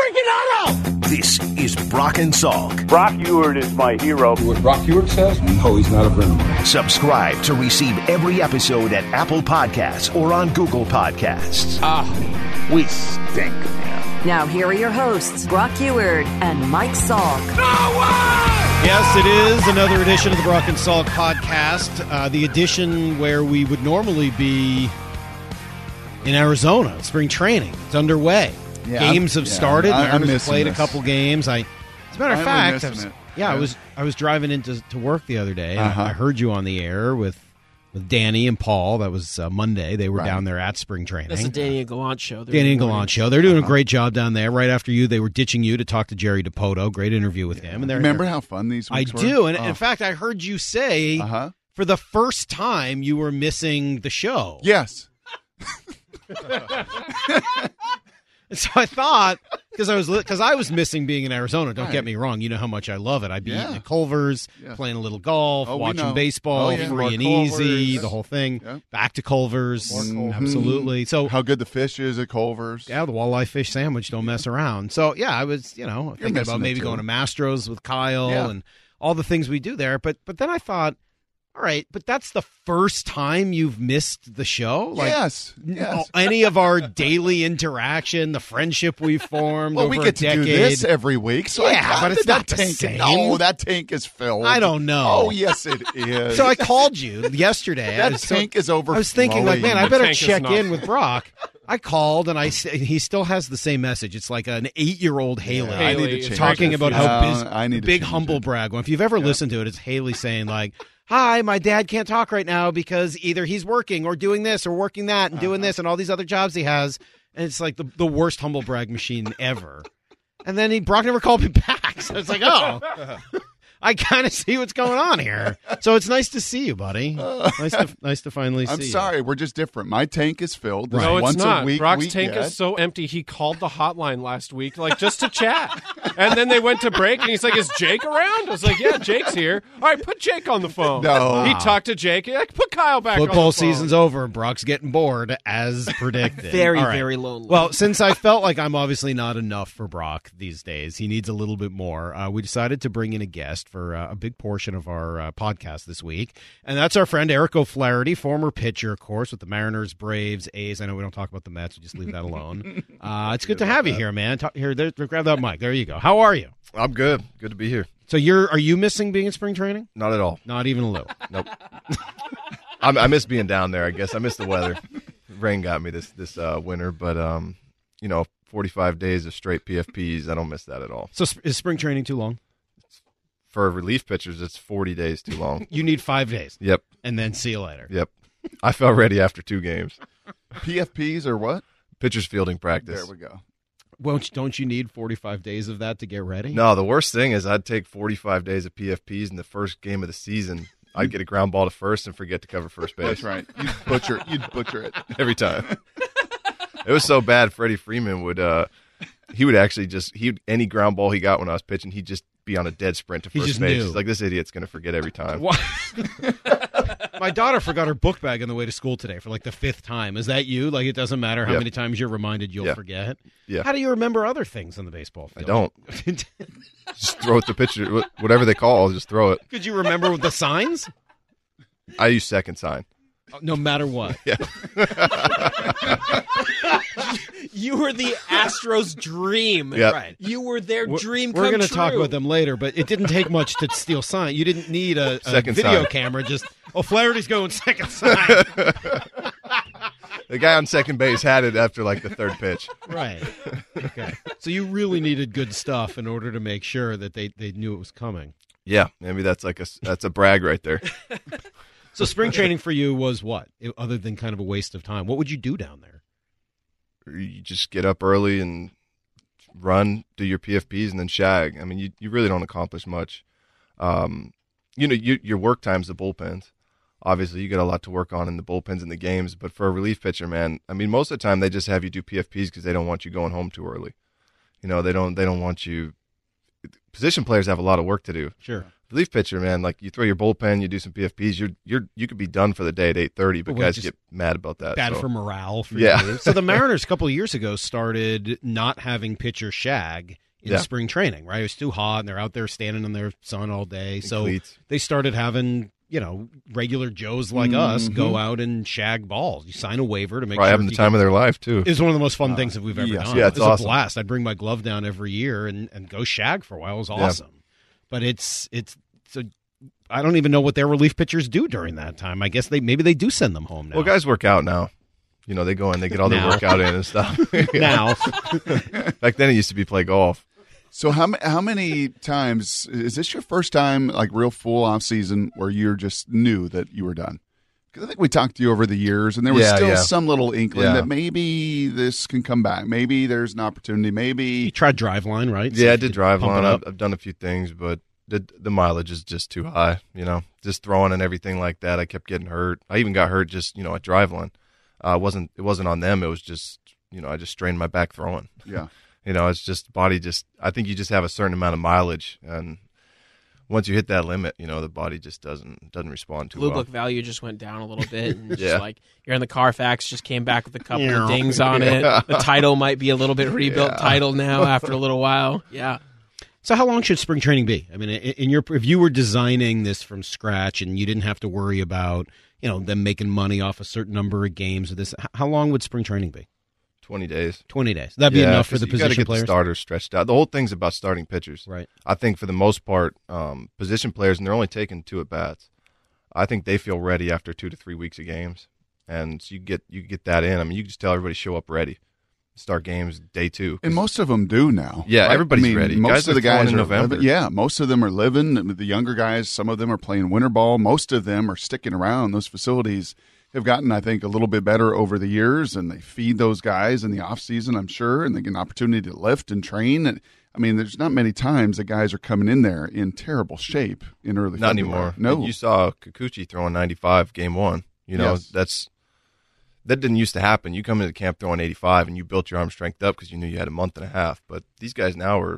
freaking auto! This is Brock and Salk. Brock Ewert is my hero. What Brock Ewert says? No, he's not a friend of mine. Subscribe to receive every episode at Apple Podcasts or on Google Podcasts. We stink, man. Now here are your hosts, Brock Ewert and Mike Salk. No way! Yes, it is another edition of the Brock and Salk podcast, the edition where we would normally be in Arizona. Spring training. It's underway. Yeah, games have started. I'm Mariners played this. a couple games. As a matter of fact, Yeah. I was driving into work the other day, and Uh-huh. I heard you on the air with Danny and Paul. That was Monday. They were down there at spring training. That's the Danny and Gallant show. Danny and Gallant show. They're doing a great job down there. Right after you, they were ditching you to talk to Jerry DiPoto. Great interview with him. And Remember how fun these I weeks were? do. And in fact, I heard you say for the first time you were missing the show. Yes. And so I thought, because I was missing being in Arizona. Don't get me wrong. You know how much I love it. I'd be eating at Culver's, playing a little golf, watching baseball, free and easy, the whole thing. Yeah. Back to Culver's. Absolutely. So how good the fish is at Culver's. Yeah, the walleye fish sandwich. Don't mess around. So, yeah, I was, thinking about maybe going to Mastro's with Kyle and all the things we do there. But then I thought, all right, but that's the first time you've missed the show? Yes. Any of our daily interaction, the friendship we've formed well, over we get a decade. to do this every week. So but it's not the tank. same. No, that tank is filled. I don't know. Oh, yes, it is. So I called you yesterday. That tank is overflowing. I was thinking, man, I better check in with Brock. I called, and he still has the same message. It's like an 8-year-old Haley. I need to change talking about how big to humble brag. Well, if you've ever listened to it, it's Haley saying like, hi, my dad can't talk right now because either he's working or doing this or working that and doing this and all these other jobs he has. And it's like the worst humble brag machine ever. And then Brock never called me back. So it's like, oh, I kind of see what's going on here. So it's nice to see you, buddy. Nice to finally see you. I'm sorry. We're just different. My tank is filled. No, it's once not. A week Brock's tank is so empty, he called the hotline last week, just to chat. And then they went to break, and he's like, is Jake around? I was like, yeah, Jake's here. All right, put Jake on the phone. No. He talked to Jake. Like, put Kyle back on the phone. Football season's over, and Brock's getting bored, as predicted. Very lonely. Well, since I felt like I'm obviously not enough for Brock these days, he needs a little bit more, we decided to bring in a guest for a big portion of our podcast this week, and that's our friend Eric O'Flaherty, former pitcher, of course, with the Mariners, Braves, A's. I know we don't talk about the Mets, we just leave that alone. It's good to have you here, man. Grab that mic. There you go. How are you? I'm good. Good to be here. So are you missing being in spring training? Not at all. Not even a little? Nope. I miss being down there, I guess. I miss the weather. Rain got me this winter, but 45 days of straight PFPs, I don't miss that at all. So is spring training too long? For relief pitchers, it's 40 days too long. You need 5 days. Yep. And then see you later. Yep. I felt ready after 2 games. PFPs or what? Pitchers fielding practice. There we go. Don't you need 45 days of that to get ready? No, the worst thing is I'd take 45 days of PFPs in the first game of the season. I'd get a ground ball to first and forget to cover first base. That's right. You'd butcher it. Every time. It was so bad, Freddie Freeman would any ground ball he got when I was pitching, he'd just be on a dead sprint to first base. He's like, this idiot's going to forget every time. My daughter forgot her book bag on the way to school today for like the 5th time. Is that you? Like, it doesn't matter how many times you're reminded, you'll forget? Yeah. How do you remember other things on the baseball field? I don't. Just throw it to the pitcher. Whatever they call, I'll just throw it. Could you remember the signs? I use second sign. No matter what. Yeah. You were the Astros' dream. Yep. Right. You were their dream come true. We're going to talk about them later, but it didn't take much to steal sign. You didn't need a video sign. camera. Just, Flaherty's going second sign. The guy on second base had it after like the 3rd pitch. Right. Okay. So you really needed good stuff in order to make sure that they knew it was coming. Yeah, maybe that's a brag right there. So spring training for you was what, other than kind of a waste of time? What would you do down there? You just get up early and run, do your PFPs, and then shag. I mean, you really don't accomplish much. Your work time's the bullpens. Obviously, you got a lot to work on in the bullpens and the games. But for a relief pitcher, man, I mean, most of the time they just have you do PFPs because they don't want you going home too early. They don't want you. Position players have a lot of work to do. Sure. relief pitcher, man, like you throw your bullpen, you do some PFPs, you could be done for the day at 8:30, but guys get mad about that. Bad so. for morale. For Yeah. you. So the Mariners a couple of years ago started not having pitcher shag in spring training, right? It was too hot, and they're out there standing in their sun all day. So cleats. they started having, regular Joes like us go out and shag balls. You sign a waiver to make Probably sure having the time of their life, too. It's one of the most fun things that we've ever done. Yeah, it's a awesome. blast. I'd bring my glove down every year and go shag for a while. It was awesome. But it's so I don't even know what their relief pitchers do during that time. I guess maybe they do send them home now. Well, guys work out now. They go in, they get all their workout in and stuff. Now. Back then it used to be play golf. So how many times is this your first time, like real full off season, where you just knew that you were done? Because I think we talked to you over the years, and there was still some little inkling that maybe this can come back. Maybe there's an opportunity. Maybe you tried Driveline, right? Yeah, I did Driveline. I've done a few things, but the mileage is just too high. Just throwing and everything like that. I kept getting hurt. I even got hurt just at Driveline. It wasn't on them. It was just I just strained my back throwing. Yeah. It's just body. I think you just have a certain amount of mileage, and once you hit that limit, the body just doesn't respond too Blue well. Book value just went down a little bit, and just like you're in the Carfax, just came back with a couple of dings on it. The title might be a little bit rebuilt title now after a little while. Yeah. So how long should spring training be? I mean, if you were designing this from scratch and you didn't have to worry about them making money off a certain number of games of this, how long would spring training be? 20 days. 20 days. That'd be enough for the position players? You got to get players? the starters stretched out. The whole thing's about starting pitchers. Right. I think for the most part, position players, and they're only taking 2 at-bats, I think they feel ready after 2 to 3 weeks of games. And so you get that in. I mean, you can just tell everybody show up ready. Start games day 2. And most of them do now. Yeah, right? everybody's ready. Most Guys of the guys in November. Most of them are living. The younger guys, some of them are playing winter ball. Most of them are sticking around. Those facilities have gotten, I think, a little bit better over the years, and they feed those guys in the off season, I'm sure, and they get an opportunity to lift and train. And I mean, there's not many times that guys are coming in there in terrible shape in early Not February. anymore. No. And you saw Kikuchi throwing 95 game 1. Yes. That didn't used to happen. You come into camp throwing 85, and you built your arm strength up because you knew you had a month and a half. But these guys now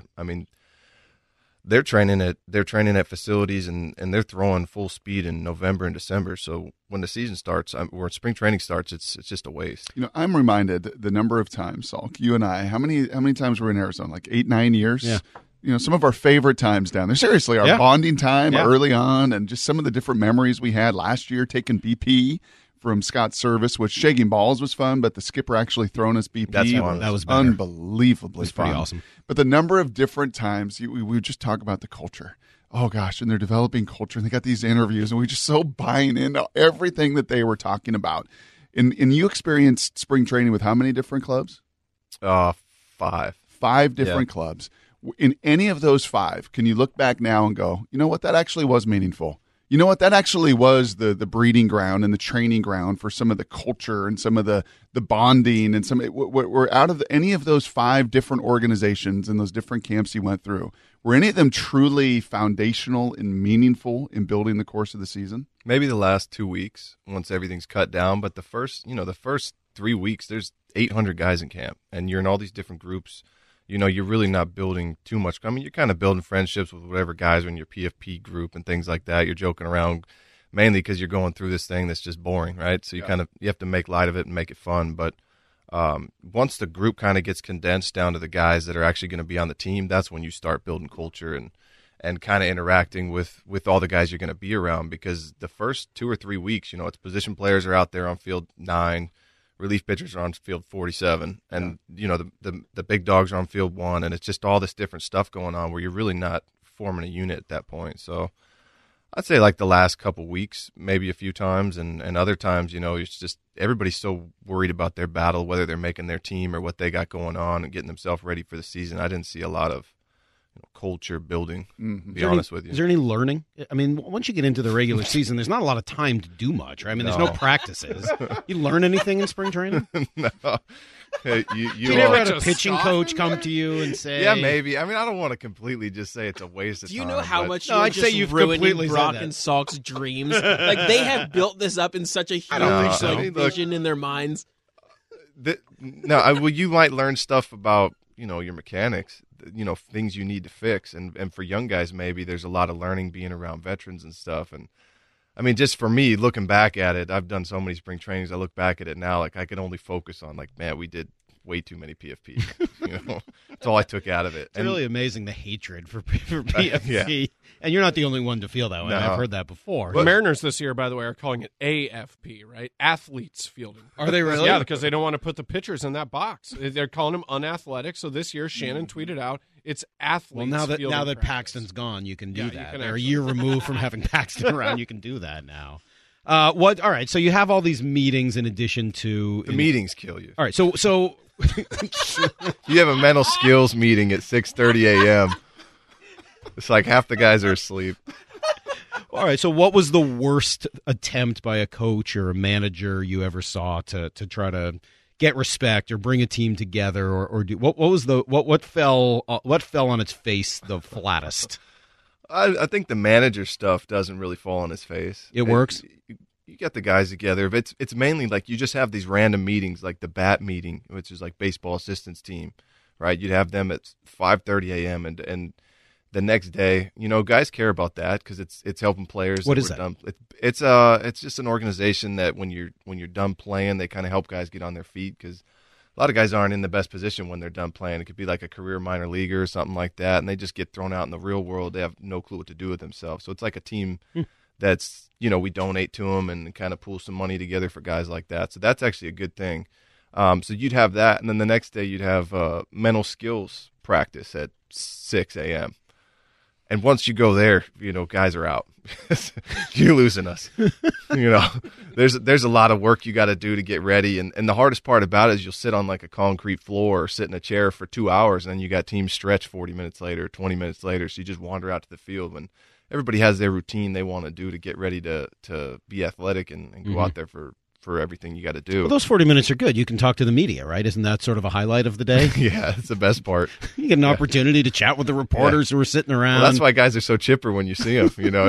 they're training at facilities, and they're throwing full speed in November and December. So when the season starts, or spring training starts, it's just a waste. I'm reminded the number of times, Salk, you and I, how many times were in Arizona? Like 8-9 years? Yeah. Some of our favorite times down there. Seriously, our bonding time early on, and just some of the different memories we had last year taking BP from Scott's service, which shaking balls was fun, but the skipper actually throwing us BP. That's fun. That was better. Unbelievably It was fun. pretty awesome. But the number of different times we would just talk about the culture. Oh, gosh, and they're developing culture, and they got these interviews, and we just so buying into everything that they were talking about. And you experienced spring training with how many different clubs? 5. 5 different clubs. In any of those 5, can you look back now and go, you know what, that actually was meaningful? You know what, that actually was the breeding ground and the training ground for some of the culture and some of the bonding and we're out of any of those 5 different organizations and those different camps you went through. Were any of them truly foundational and meaningful in building the course of the season? Maybe the last 2 weeks once everything's cut down, but the first 3 weeks, there's 800 guys in camp, and you're in all these different groups. You're really not building too much. I mean, you're kind of building friendships with whatever guys are in your PFP group and things like that. You're joking around mainly because you're going through this thing that's just boring, right? So you have to make light of it and make it fun. But once the group kind of gets condensed down to the guys that are actually going to be on the team, that's when you start building culture and kind of interacting with all the guys you're going to be around. Because the first 2 or 3 weeks, it's position players are out there on field 9. Relief pitchers are on field 47, and the big dogs are on field 1, and it's just all this different stuff going on where you're really not forming a unit at that point. So I'd say like the last couple weeks, maybe a few times, and other times, it's just everybody's so worried about their battle, whether they're making their team or what they got going on and getting themselves ready for the season. I didn't see a lot of culture building, to be honest with you. Is there any learning? I mean, once you get into the regular season, there's not a lot of time to do much, right? I mean, there's no practices. You learn anything in spring training? No. You never had a pitching coach come to you and say... Yeah, maybe. I mean, I don't want to completely just say it's a waste of time. Do you know how much I'd say you've completely Brock and Salk's dreams? Like, they have built this up in such a huge vision in their minds. You might learn stuff about your mechanics, things you need to fix. And for young guys, maybe there's a lot of learning being around veterans and stuff. And I mean, just for me, looking back at it, I've done so many spring trainings. I look back at it now, like I could only focus on like, man, we did way too many PFPs. That's all I took out of it. It's really amazing, the hatred for PFP. Yeah. And you're not the only one to feel that way. No. I've heard that before. The Mariners this year, by the way, are calling it AFP, right? Athletes fielding. Are they really? Yeah, because they don't want to put the pitchers in that box. They're calling them unathletic. So this year, Shannon tweeted out, it's athletes. Well, now that practice. Paxton's gone, you can do that. Can They're a year removed from having Paxton around. You can do that now. All right. So you have all these meetings in addition to the meetings kill you. All right. So you have a mental skills meeting at 6:30 a.m. It's like half the guys are asleep. All right. So what was the worst attempt by a coach or a manager you ever saw to try to get respect or bring a team together or do what fell on its face the flattest? I think the manager stuff doesn't really fall on his face. It works. You get the guys together. It's mainly like you just have these random meetings, like the BAT meeting, which is like baseball assistance team, right? You'd have them at 5:30 a.m. and the next day, guys care about that because it's helping players. What is that? It's just an organization that when you're done playing, they kind of help guys get on their feet because a lot of guys aren't in the best position when they're done playing. It could be like a career minor leaguer or something like that, and they just get thrown out in the real world. They have no clue what to do with themselves. So it's like a team that's, we donate to them and kind of pool some money together for guys like that. So that's actually a good thing. So you'd have that, and then the next day you'd have mental skills practice at 6 a.m. And once you go there, guys are out. You're losing us. There's a lot of work you got to do to get ready. And the hardest part about it is you'll sit on like a concrete floor or sit in a chair for 2 hours, and then you got teams stretch 40 minutes later, 20 minutes later. So you just wander out to the field when everybody has their routine they want to do to get ready to be athletic and go out there for everything you got to do. Well, those 40 minutes are good. You can talk to the media, right? Isn't that sort of a highlight of the day? Yeah, it's the best part. You get an opportunity to chat with the reporters who are sitting around. Well, that's why guys are so chipper when you see them.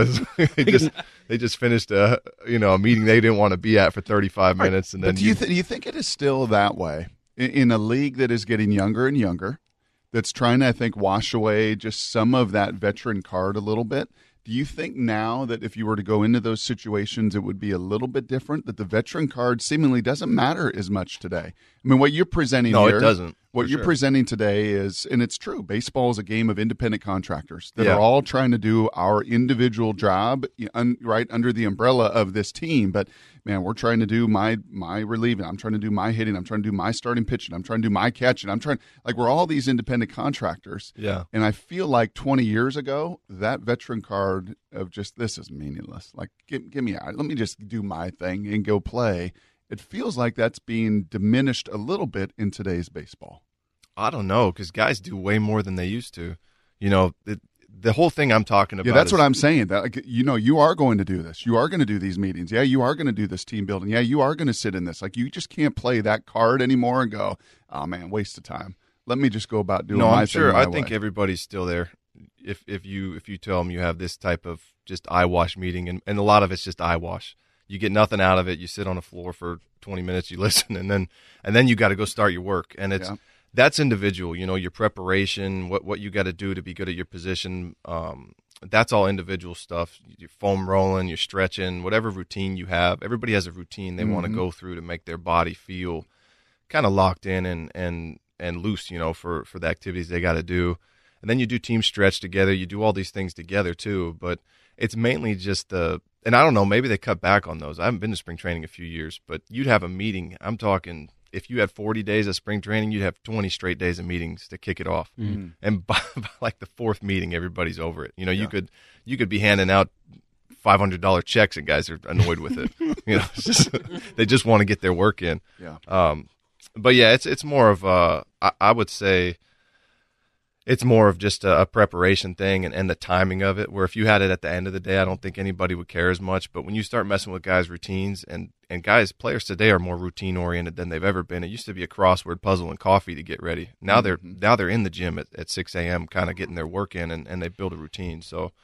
They just finished a meeting they didn't want to be at for 35 minutes, and then. But do you think it is still that way in a league that is getting younger and younger, that's trying to, I think, wash away just some of that veteran card a little bit? Do you think now that if you were to go into those situations, it would be a little bit different, that the veteran card seemingly doesn't matter as much today? I mean, what you're presenting here. No, it doesn't. What you're presenting today is, and it's true, baseball is a game of independent contractors that are all trying to do our individual job right under the umbrella of this team. But, man, we're trying to do my relieving. I'm trying to do my hitting. I'm trying to do my starting pitching. I'm trying to do my catching. We're all these independent contractors. Yeah. And I feel like 20 years ago, that veteran card of just this is meaningless. Like, give me out. Let me just do my thing and go play. It feels like that's being diminished a little bit in today's baseball. I don't know, because guys do way more than they used to. The whole thing I'm talking about. Yeah, that's what I'm saying. That you are going to do this. You are going to do these meetings. Yeah, you are going to do this team building. Yeah, you are going to sit in this. Like, you just can't play that card anymore and go, oh man, waste of time. Let me just go about doing my thing. No, I'm sure. I think everybody's still there. If you tell them you have this type of just eyewash meeting, and a lot of it's just eyewash. You get nothing out of it. You sit on the floor for 20 minutes, you listen, and then you got to go start your work. And that's individual. Your preparation, what you got to do to be good at your position. That's all individual stuff. Your foam rolling, your stretching, whatever routine you have. Everybody has a routine they want to go through to make their body feel kind of locked in and loose, for the activities they got to do. And then you do team stretch together. You do all these things together too. But it's mainly just and I don't know, maybe they cut back on those. I haven't been to spring training a few years, but you'd have a meeting. I'm talking, if you had 40 days of spring training, you'd have 20 straight days of meetings to kick it off. Mm-hmm. And by like the fourth meeting, everybody's over it. You could be handing out $500 checks and guys are annoyed with it. It's just, they just want to get their work in. Yeah. But yeah, it's more of I would say it's more of just a preparation thing and the timing of it, where if you had it at the end of the day, I don't think anybody would care as much. But when you start messing with guys' routines, and players today are more routine-oriented than they've ever been. It used to be a crossword puzzle and coffee to get ready. Now they're in the gym at 6 a.m. kind of getting their work in, and they build a routine. So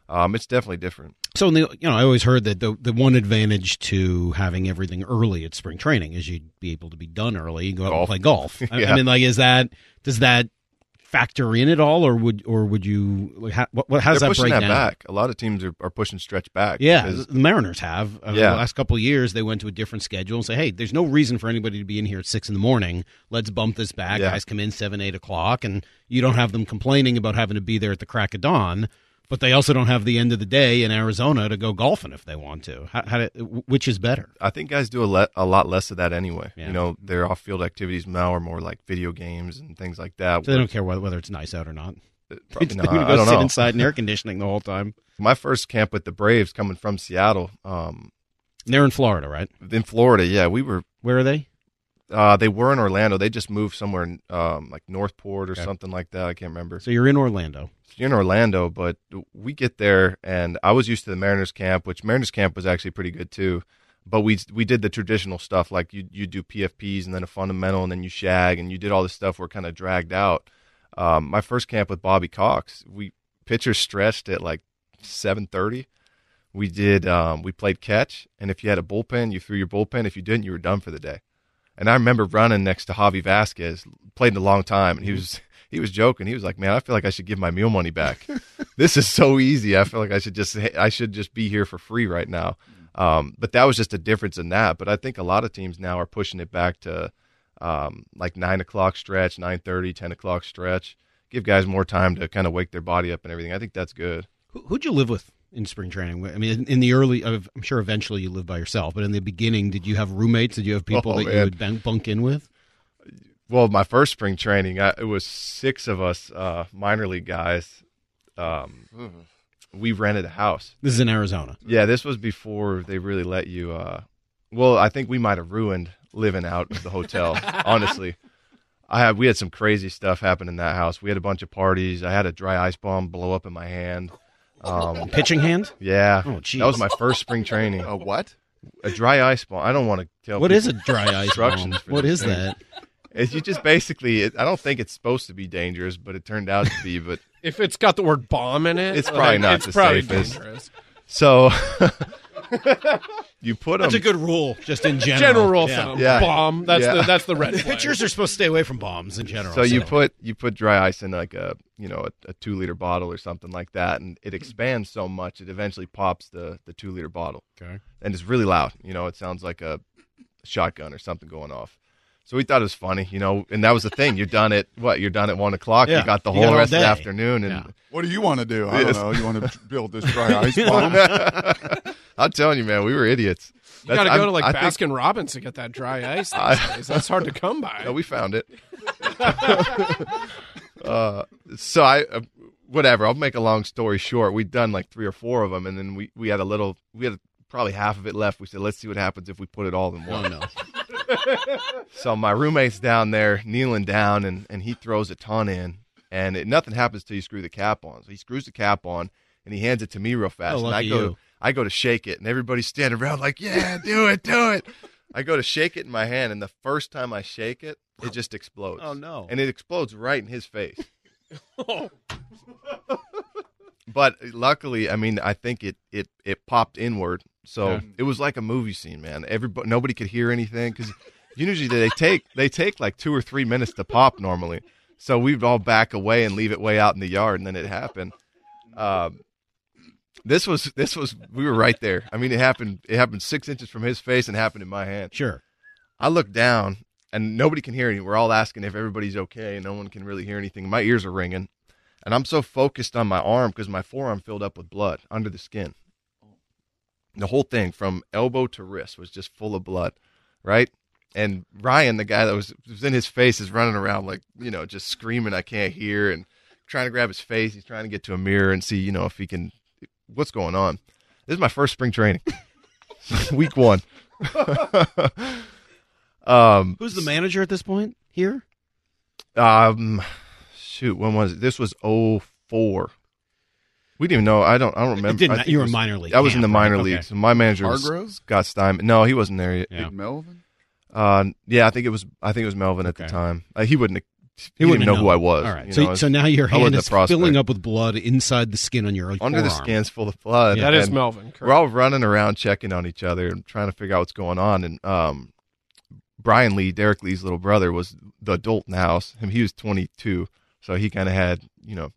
It's definitely different. So, I always heard that the one advantage to having everything early at spring training is you'd be able to be done early and go out and play golf. Yeah. I mean, like, does that factor in at all, or would you? Like, how does that break down? Back. A lot of teams are pushing stretch back. Yeah, the Mariners have. The Yeah. last couple of years, they went to a different schedule and say, hey, there's no reason for anybody to be in here at 6 a.m. Let's bump this back. Yeah. Guys come in 7, 8 o'clock, and you don't have them complaining about having to be there at the crack of dawn. But they also don't have the end of the day in Arizona to go golfing if they want to. Which is better? I think guys do a lot less of that anyway. Yeah. Their off-field activities now are more like video games and things like that. So they don't care whether it's nice out or not. Probably not. They're going I to don't go sit know. inside in air conditioning the whole time. My first camp with the Braves coming from Seattle. They're in Florida, right? In Florida, yeah. We were. Where are they? They were in Orlando. They just moved somewhere like Northport or something like that. I can't remember. So you're in Orlando. You're in Orlando, but we get there, and I was used to the Mariners camp, which Mariners camp was actually pretty good too. But we did the traditional stuff, like you do PFPs and then a fundamental, and then you shag, and you did all this stuff where kind of dragged out. My first camp with Bobby Cox, pitchers stretched at like 7:30. We did we played catch, and if you had a bullpen, you threw your bullpen. If you didn't, you were done for the day. And I remember running next to Javi Vasquez, played in a long time, and he was joking. He was like, "Man, I feel like I should give my meal money back. This is so easy. I feel like I should just be here for free right now." But that was just a difference in that. But I think a lot of teams now are pushing it back to like 9 o'clock stretch, 9:30, 10 o'clock stretch. Give guys more time to kind of wake their body up and everything. I think that's good. Who'd you live with in spring training? I mean, in the early, I'm sure eventually you lived by yourself, but in the beginning, did you have roommates? Did you have people that you would bunk in with? Well, my first spring training, it was 6 of us minor league guys. We rented a house. This is in Arizona. Yeah, this was before they really let you. Well, I think we might have ruined living out of the hotel. Honestly, we had some crazy stuff happen in that house. We had a bunch of parties. I had a dry ice bomb blow up in my hand. Pitching hand? Yeah. Oh, geez. That was my first spring training. A what? A dry ice bomb. I don't want to tell. What people is a dry ice bomb? instructions for What this is thing. that? You just basically. I don't think it's supposed to be dangerous, but it turned out to be. But If it's got the word bomb in it, It's probably not it's the probably safest. dangerous. so you put them. That's a good rule, just in general. General rule Yeah. thumb. Yeah. Bomb. That's Yeah. that's the red flag. Pitchers are supposed to stay away from bombs in general. So you put dry ice in like a 2-liter bottle or something like that, and it expands so much it eventually pops the 2-liter bottle. Okay. And it's really loud. It sounds like a shotgun or something going off. So we thought it was funny, and that was the thing. You're done at 1 o'clock. Yeah. You got the You whole got all rest of the day. afternoon, and Yeah. What do you want to do? I don't know. You want to build this dry ice bomb? I'm telling you, man, we were idiots. You got to go to like I think- Baskin Robbins to get that dry ice these days. That's hard to come by. No, we found it. So whatever. I'll make a long story short. We'd done like 3 or 4 of them, and then we had probably half of it left. We said, let's see what happens if we put it all in one. Oh, no. So my roommate's down there kneeling down, and he throws a ton in, and nothing happens till you screw the cap on. So he screws the cap on, and he hands it to me real fast. Oh, and lucky I go to shake it, and everybody's standing around like, yeah, do it. I go to shake it in my hand, and the first time I shake it, it just explodes. Oh, no. And it explodes right in his face. But luckily, I mean, I think it popped inward, so it was like a movie scene, man. Nobody could hear anything because usually they take like 2 or 3 minutes to pop normally. So we'd all back away and leave it way out in the yard, and then it happened. This was we were right there. I mean, it happened 6 inches from his face and happened in my hand. Sure. I look down and nobody can hear anything. We're all asking if everybody's okay, and no one can really hear anything. My ears are ringing. And I'm so focused on my arm because my forearm filled up with blood under the skin. The whole thing from elbow to wrist was just full of blood, right? And Ryan, the guy that was in his face, is running around like, just screaming, I can't hear, and trying to grab his face. He's trying to get to a mirror and see, if he can, what's going on. This is my first spring training, week 1. Who's the manager at this point here? Shoot, when was it? This was 2004. We didn't even know. I don't remember. You were in minor league. I was in the minor right? league. Okay. So my manager was Hargrove? Scott Steinman. No, he wasn't there yet. Yeah. Melvin? Yeah, I think it was Melvin at the time. He wouldn't have he didn't wouldn't know who I was. All right. You know, So now your I wasn't hand a is prospect. filling up with blood inside the skin on your Under the forearm. skin's full of blood. That is and Melvin. Correct. We're all running around checking on each other and trying to figure out what's going on. And Brian Lee, Derek Lee's little brother, was the adult in the house. He was 22, so he kind of had, you know,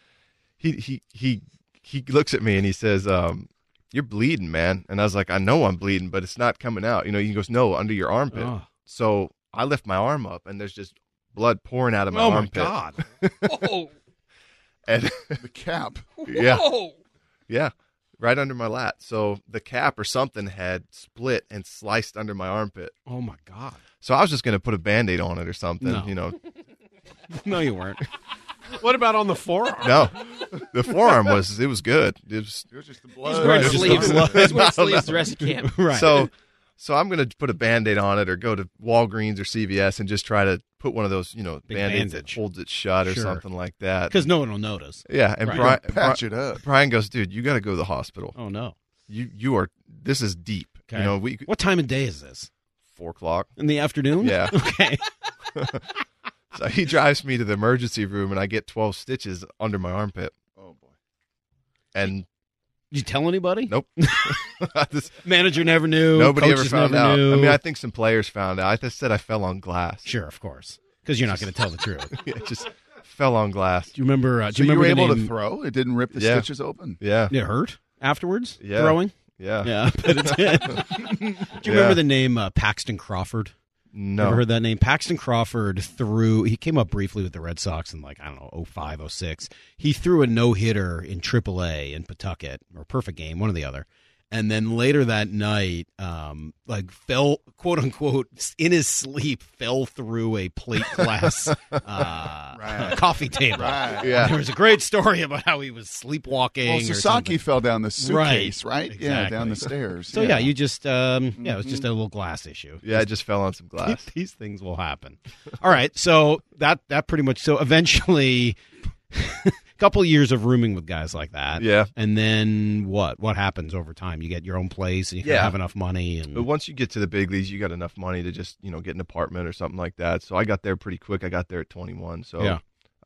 he looks at me and he says, "You're bleeding, man." And I was like, "I know I'm bleeding, but it's not coming out." You know, he goes, "No, under your armpit." Oh. So I lift my arm up, and there's just blood pouring out of my Oh, my armpit. God. Oh, And The cap. yeah, whoa. yeah, right under my lat. So the cap or something had split and sliced under my armpit. Oh, my God. So I was just going to put a Band-Aid on it or something, No. you know. No, you weren't. What about on the forearm? No, the forearm was good. It was just the He's blood. wearing Just the sleeves. blood. He's wearing sleeves the rest of camp. Right. so I'm going to put a Band-Aid on it or go to Walgreens or CVS and just try to put one of those, you know, Big Band-Aids bandage. that holds it shut or Sure. something like that. Because no one will notice. Yeah, and Right. Patch it up. Brian goes, "Dude, you got to go to the hospital. Oh, no. You are. This is deep. Okay. You know, What time of day is this? 4:00. In the afternoon? Yeah. Okay. So he drives me to the emergency room, and I get 12 stitches under my armpit. Oh, boy. And Did you tell anybody? nope, This- Manager never knew. nobody ever coaches found never out. Knew. I mean, I think some players found out. I just said I fell on glass. Sure, of course. Because you're not going to tell the truth. Do It just fell on glass. you remember? So Do you you were remember able the to name? throw? It didn't rip the Yeah. stitches open? Yeah, It hurt afterwards. Yeah. Throwing. yeah. Yeah, but it did. Do you Yeah. remember the name Paxton Crawford? No. Ever heard that name? Paxton Crawford he came up briefly with the Red Sox in 05, 06. He threw a no-hitter in AAA in Pawtucket, or perfect game, one or the other. And then later that night, fell, quote unquote, in his sleep, fell through a plate glass coffee table. Right. Yeah. There was a great story about how he was sleepwalking. Well, or Sasaki something. fell down the suitcase, right? Yeah, Exactly. down the stairs. So yeah, you just it was just a little glass issue. Yeah, I just fell on some glass. These things will happen. All right, so that pretty much. So eventually, a couple years of rooming with guys like that. Yeah. and then what? What happens over time? You get your own place, and you can Yeah. have enough money, and But once you get to the big leagues, you got enough money to just, you know, get an apartment or something like that. So I got there pretty quick. I got there at 21. So Yeah.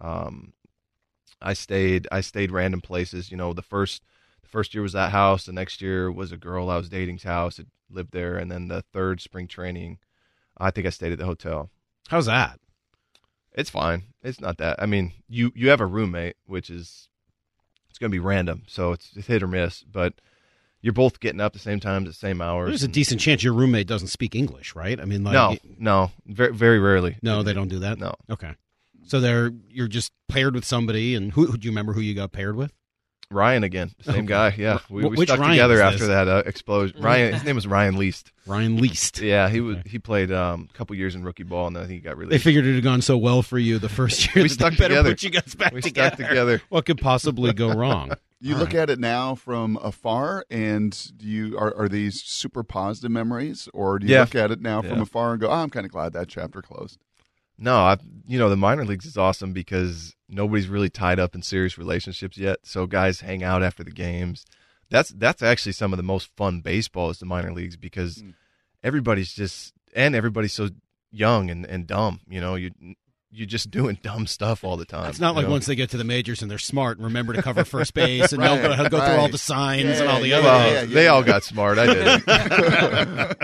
I stayed random places. You know, the first year was that house. The next year was a girl I was dating's house. I lived there, and then the third spring training, I think I stayed at the hotel. how's that? It's fine. It's not that. I mean, you have a roommate, which is it's going to be random, so it's hit or miss. But you're both getting up at the same time, at the same hours. There's a decent chance your roommate doesn't speak English, right? I mean, No, very, very rarely. no, they don't do that. No. Okay, so you're just paired with somebody, and who do you remember who you got paired with? Ryan again, same Okay. guy. Yeah, we Which stuck Ryan together is after this? that explosion. Ryan, his name was Ryan Least. Ryan Least. Yeah, he played a couple years in rookie ball, and then I think he got They released. figured it had gone so well for you the first year. We that stuck they better together. Put you guys back We together. stuck together. What could possibly go wrong? You look at it now from afar, and are these super positive memories, or do you Yeah. look at it now from Yeah. afar and go, "Oh, I'm kind of glad that chapter closed"? No, the minor leagues is awesome because nobody's really tied up in serious relationships yet. So guys hang out after the games. That's actually some of the most fun baseball is the minor leagues because everybody's so young and dumb. You know, you're just doing dumb stuff all the time. It's not like you know? once they get to the majors and they're smart and remember to cover first base and Right, know go through all right. the signs Yeah, and all the yeah, other Well, things. they all got smart. I didn't.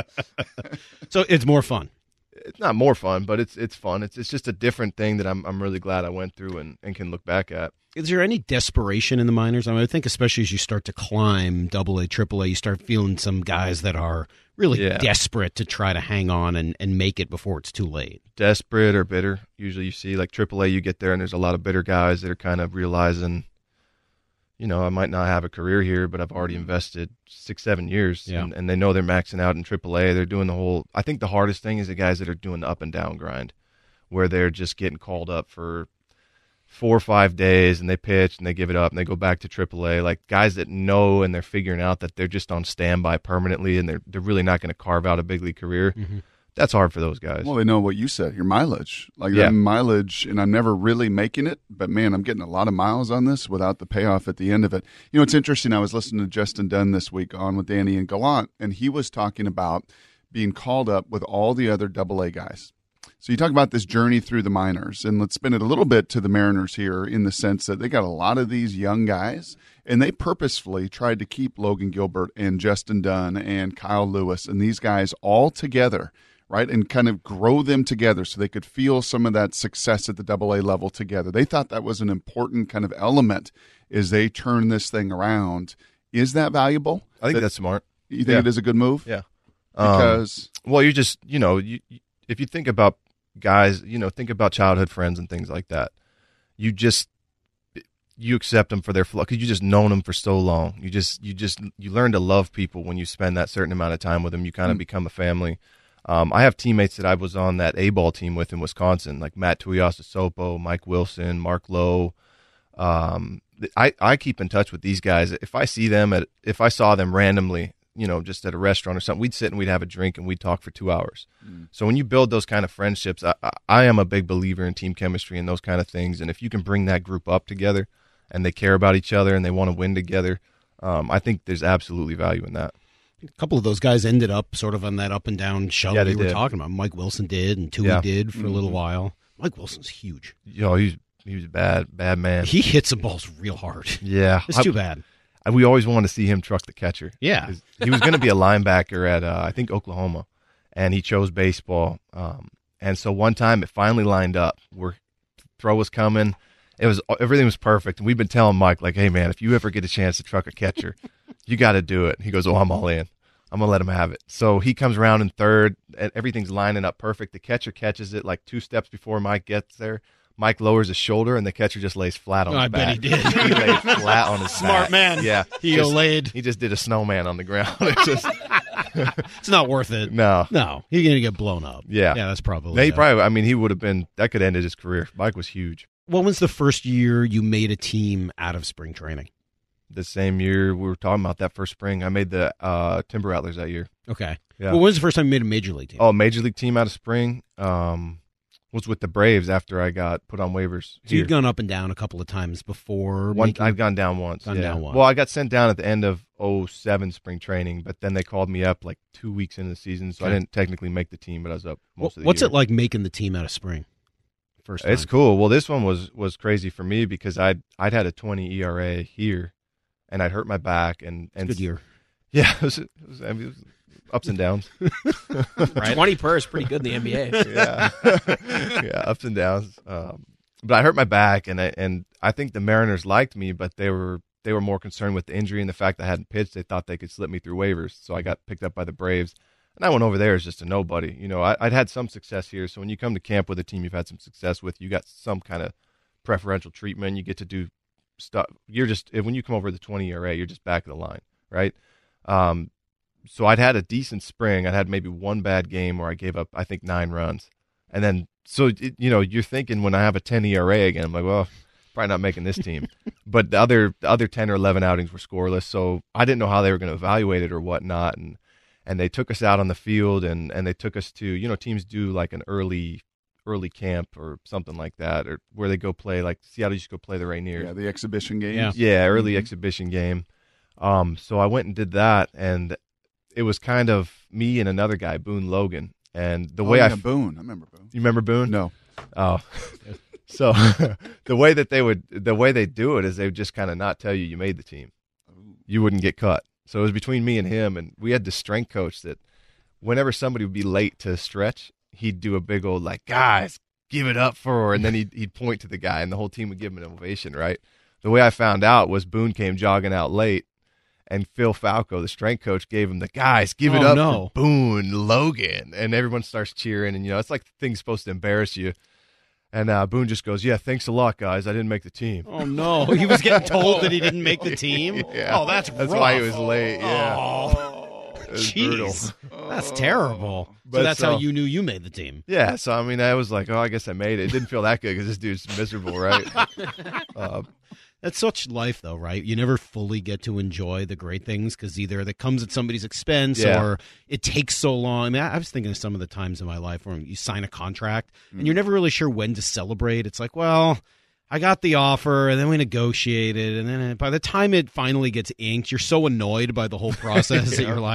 So it's more fun. It's not more fun, but it's fun. It's just a different thing that I'm really glad I went through and can look back at. Is there any desperation in the minors? I mean, I think especially as you start to climb AA, AAA, you start feeling some guys that are really Yeah. desperate to try to hang on and make it before it's too late. Desperate or bitter. Usually you see like AAA, you get there and there's a lot of bitter guys that are kind of realizing, you know, I might not have a career here, but I've already invested 6-7 years. Yeah. And they know they're maxing out in AAA. They're doing the whole – I think the hardest thing is the guys that are doing the up and down grind where they're just getting called up for 4 or 5 days and they pitch and they give it up and they go back to AAA. Like guys that know and they're figuring out that they're just on standby permanently and they're really not going to carve out a big league career. Mm-hmm. That's hard for those guys. Well, they know what you said, your mileage. Like Yeah. that mileage, and I'm never really making it, but man, I'm getting a lot of miles on this without the payoff at the end of it. You know, it's interesting. I was listening to Justin Dunn this week on with Danny and Gallant, and he was talking about being called up with all the other AA guys. So you talk about this journey through the minors, and let's spin it a little bit to the Mariners here in the sense that they got a lot of these young guys, and they purposefully tried to keep Logan Gilbert and Justin Dunn and Kyle Lewis and these guys all together, right, and kind of grow them together so they could feel some of that success at the AA level together. They thought that was an important kind of element as they turn this thing around. Is that valuable? I think that's smart. You think it is a good move? Yeah. Because well, you just, if you think about guys, think about childhood friends and things like that. You accept them for their flaws because you just known them for so long. You learn to love people when you spend that certain amount of time with them. You kind of become a family. I have teammates that I was on that A-ball team with in Wisconsin, like Matt Tuiasosopo, Mike Wilson, Mark Lowe. I keep in touch with these guys. If I saw them randomly, just at a restaurant or something, we'd sit and we'd have a drink and we'd talk for 2 hours. So when you build those kind of friendships, I am a big believer in team chemistry and those kind of things. And if you can bring that group up together and they care about each other and they want to win together, I think there's absolutely value in that. A couple of those guys ended up sort of on that up and down shove we were talking about. Mike Wilson did, and Tui did for a little while. Mike Wilson's huge. He was a bad man. He hits the balls real hard. Yeah. It's too bad. We always wanted to see him truck the catcher. Yeah. He was going to be a linebacker at, I think, Oklahoma, and he chose baseball. And so one time it finally lined up. Throw was coming. Everything was perfect. And we've been telling Mike, like, hey, man, if you ever get a chance to truck a catcher, you got to do it. He goes, I'm all in. I'm going to let him have it. So he comes around in third, and everything's lining up perfect. The catcher catches it like 2 steps before Mike gets there. Mike lowers his shoulder, and the catcher just lays flat on his back. I bet he did. He laid flat on his Smart back. man. Yeah. He just did a snowman on the ground. It's not worth it. No. He's going to get blown up. Yeah. Yeah, that's probably he would have been, that could have ended his career. Mike was huge. When was the first year you made a team out of spring training? The same year we were talking about that first spring. I made the Timber Rattlers that year. Okay. Yeah. Well, when was the first time you made a major league team? Oh, major league team out of spring was with the Braves after I got put on waivers. So you'd gone up and down a couple of times before? I'd gone down once. Down once. Well, I got sent down at the end of 2007 spring training, but then they called me up like 2 weeks into the season, so I didn't technically make the team, but I was up most of the What's year. it like making the team out of spring? First time? It's cool. Well, this one was crazy for me because I'd had a 20 ERA here, and I'd hurt my back. And good year. Yeah, it was ups and downs. Right. 20 per is pretty good in the NBA. Yeah, ups and downs. But I hurt my back, and I think the Mariners liked me, but they were more concerned with the injury and the fact that I hadn't pitched. They thought they could slip me through waivers, so I got picked up by the Braves. And I went over there as just a nobody. I'd had some success here, so when you come to camp with a team you've had some success with, you got some kind of preferential treatment. You get to do stuff. When you come over the 20 ERA, you're just back of the line, right? So I'd had a decent spring. I'd had maybe one bad game where I gave up, I think, 9 runs. And then, you're thinking when I have a 10 ERA again, I'm like, well, probably not making this team. But the other 10 or 11 outings were scoreless, so I didn't know how they were going to evaluate it or whatnot. And they took us out on the field, and they took us to, teams do like an early camp or something like that, or where they go play, like Seattle used to go play the Rainiers. Yeah, the exhibition games. Yeah, early exhibition game. So I went and did that, and it was kind of me and another guy, Boone Logan. And the way Boone. I remember Boone. You remember Boone? No. Oh. So the way they do it is they would just kind of not tell you made the team. You wouldn't get cut. So it was between me and him, and we had the strength coach that whenever somebody would be late to stretch, he'd do a big old like, guys, give it up for her, and then he'd point to the guy, and the whole team would give him an ovation, right? The way I found out was Boone came jogging out late, and Phil Falco, the strength coach, gave him the guys, give it up for Boone Logan, and everyone starts cheering, and it's like the thing's supposed to embarrass you. And Boone just goes, yeah, thanks a lot, guys. I didn't make the team. Oh, no. He was getting told that he didn't make the team? Yeah. Oh, that's rough. why he was late, yeah. Oh, jeez. That's terrible. So that's how you knew you made the team. Yeah, so, I was like, I guess I made it. It didn't feel that good because this dude's miserable, right? That's such life, though, right? You never fully get to enjoy the great things because either that comes at somebody's expense or it takes so long. I was thinking of some of the times in my life where you sign a contract and you're never really sure when to celebrate. It's like, well, I got the offer and then we negotiated. And then by the time it finally gets inked, you're so annoyed by the whole process that you're like,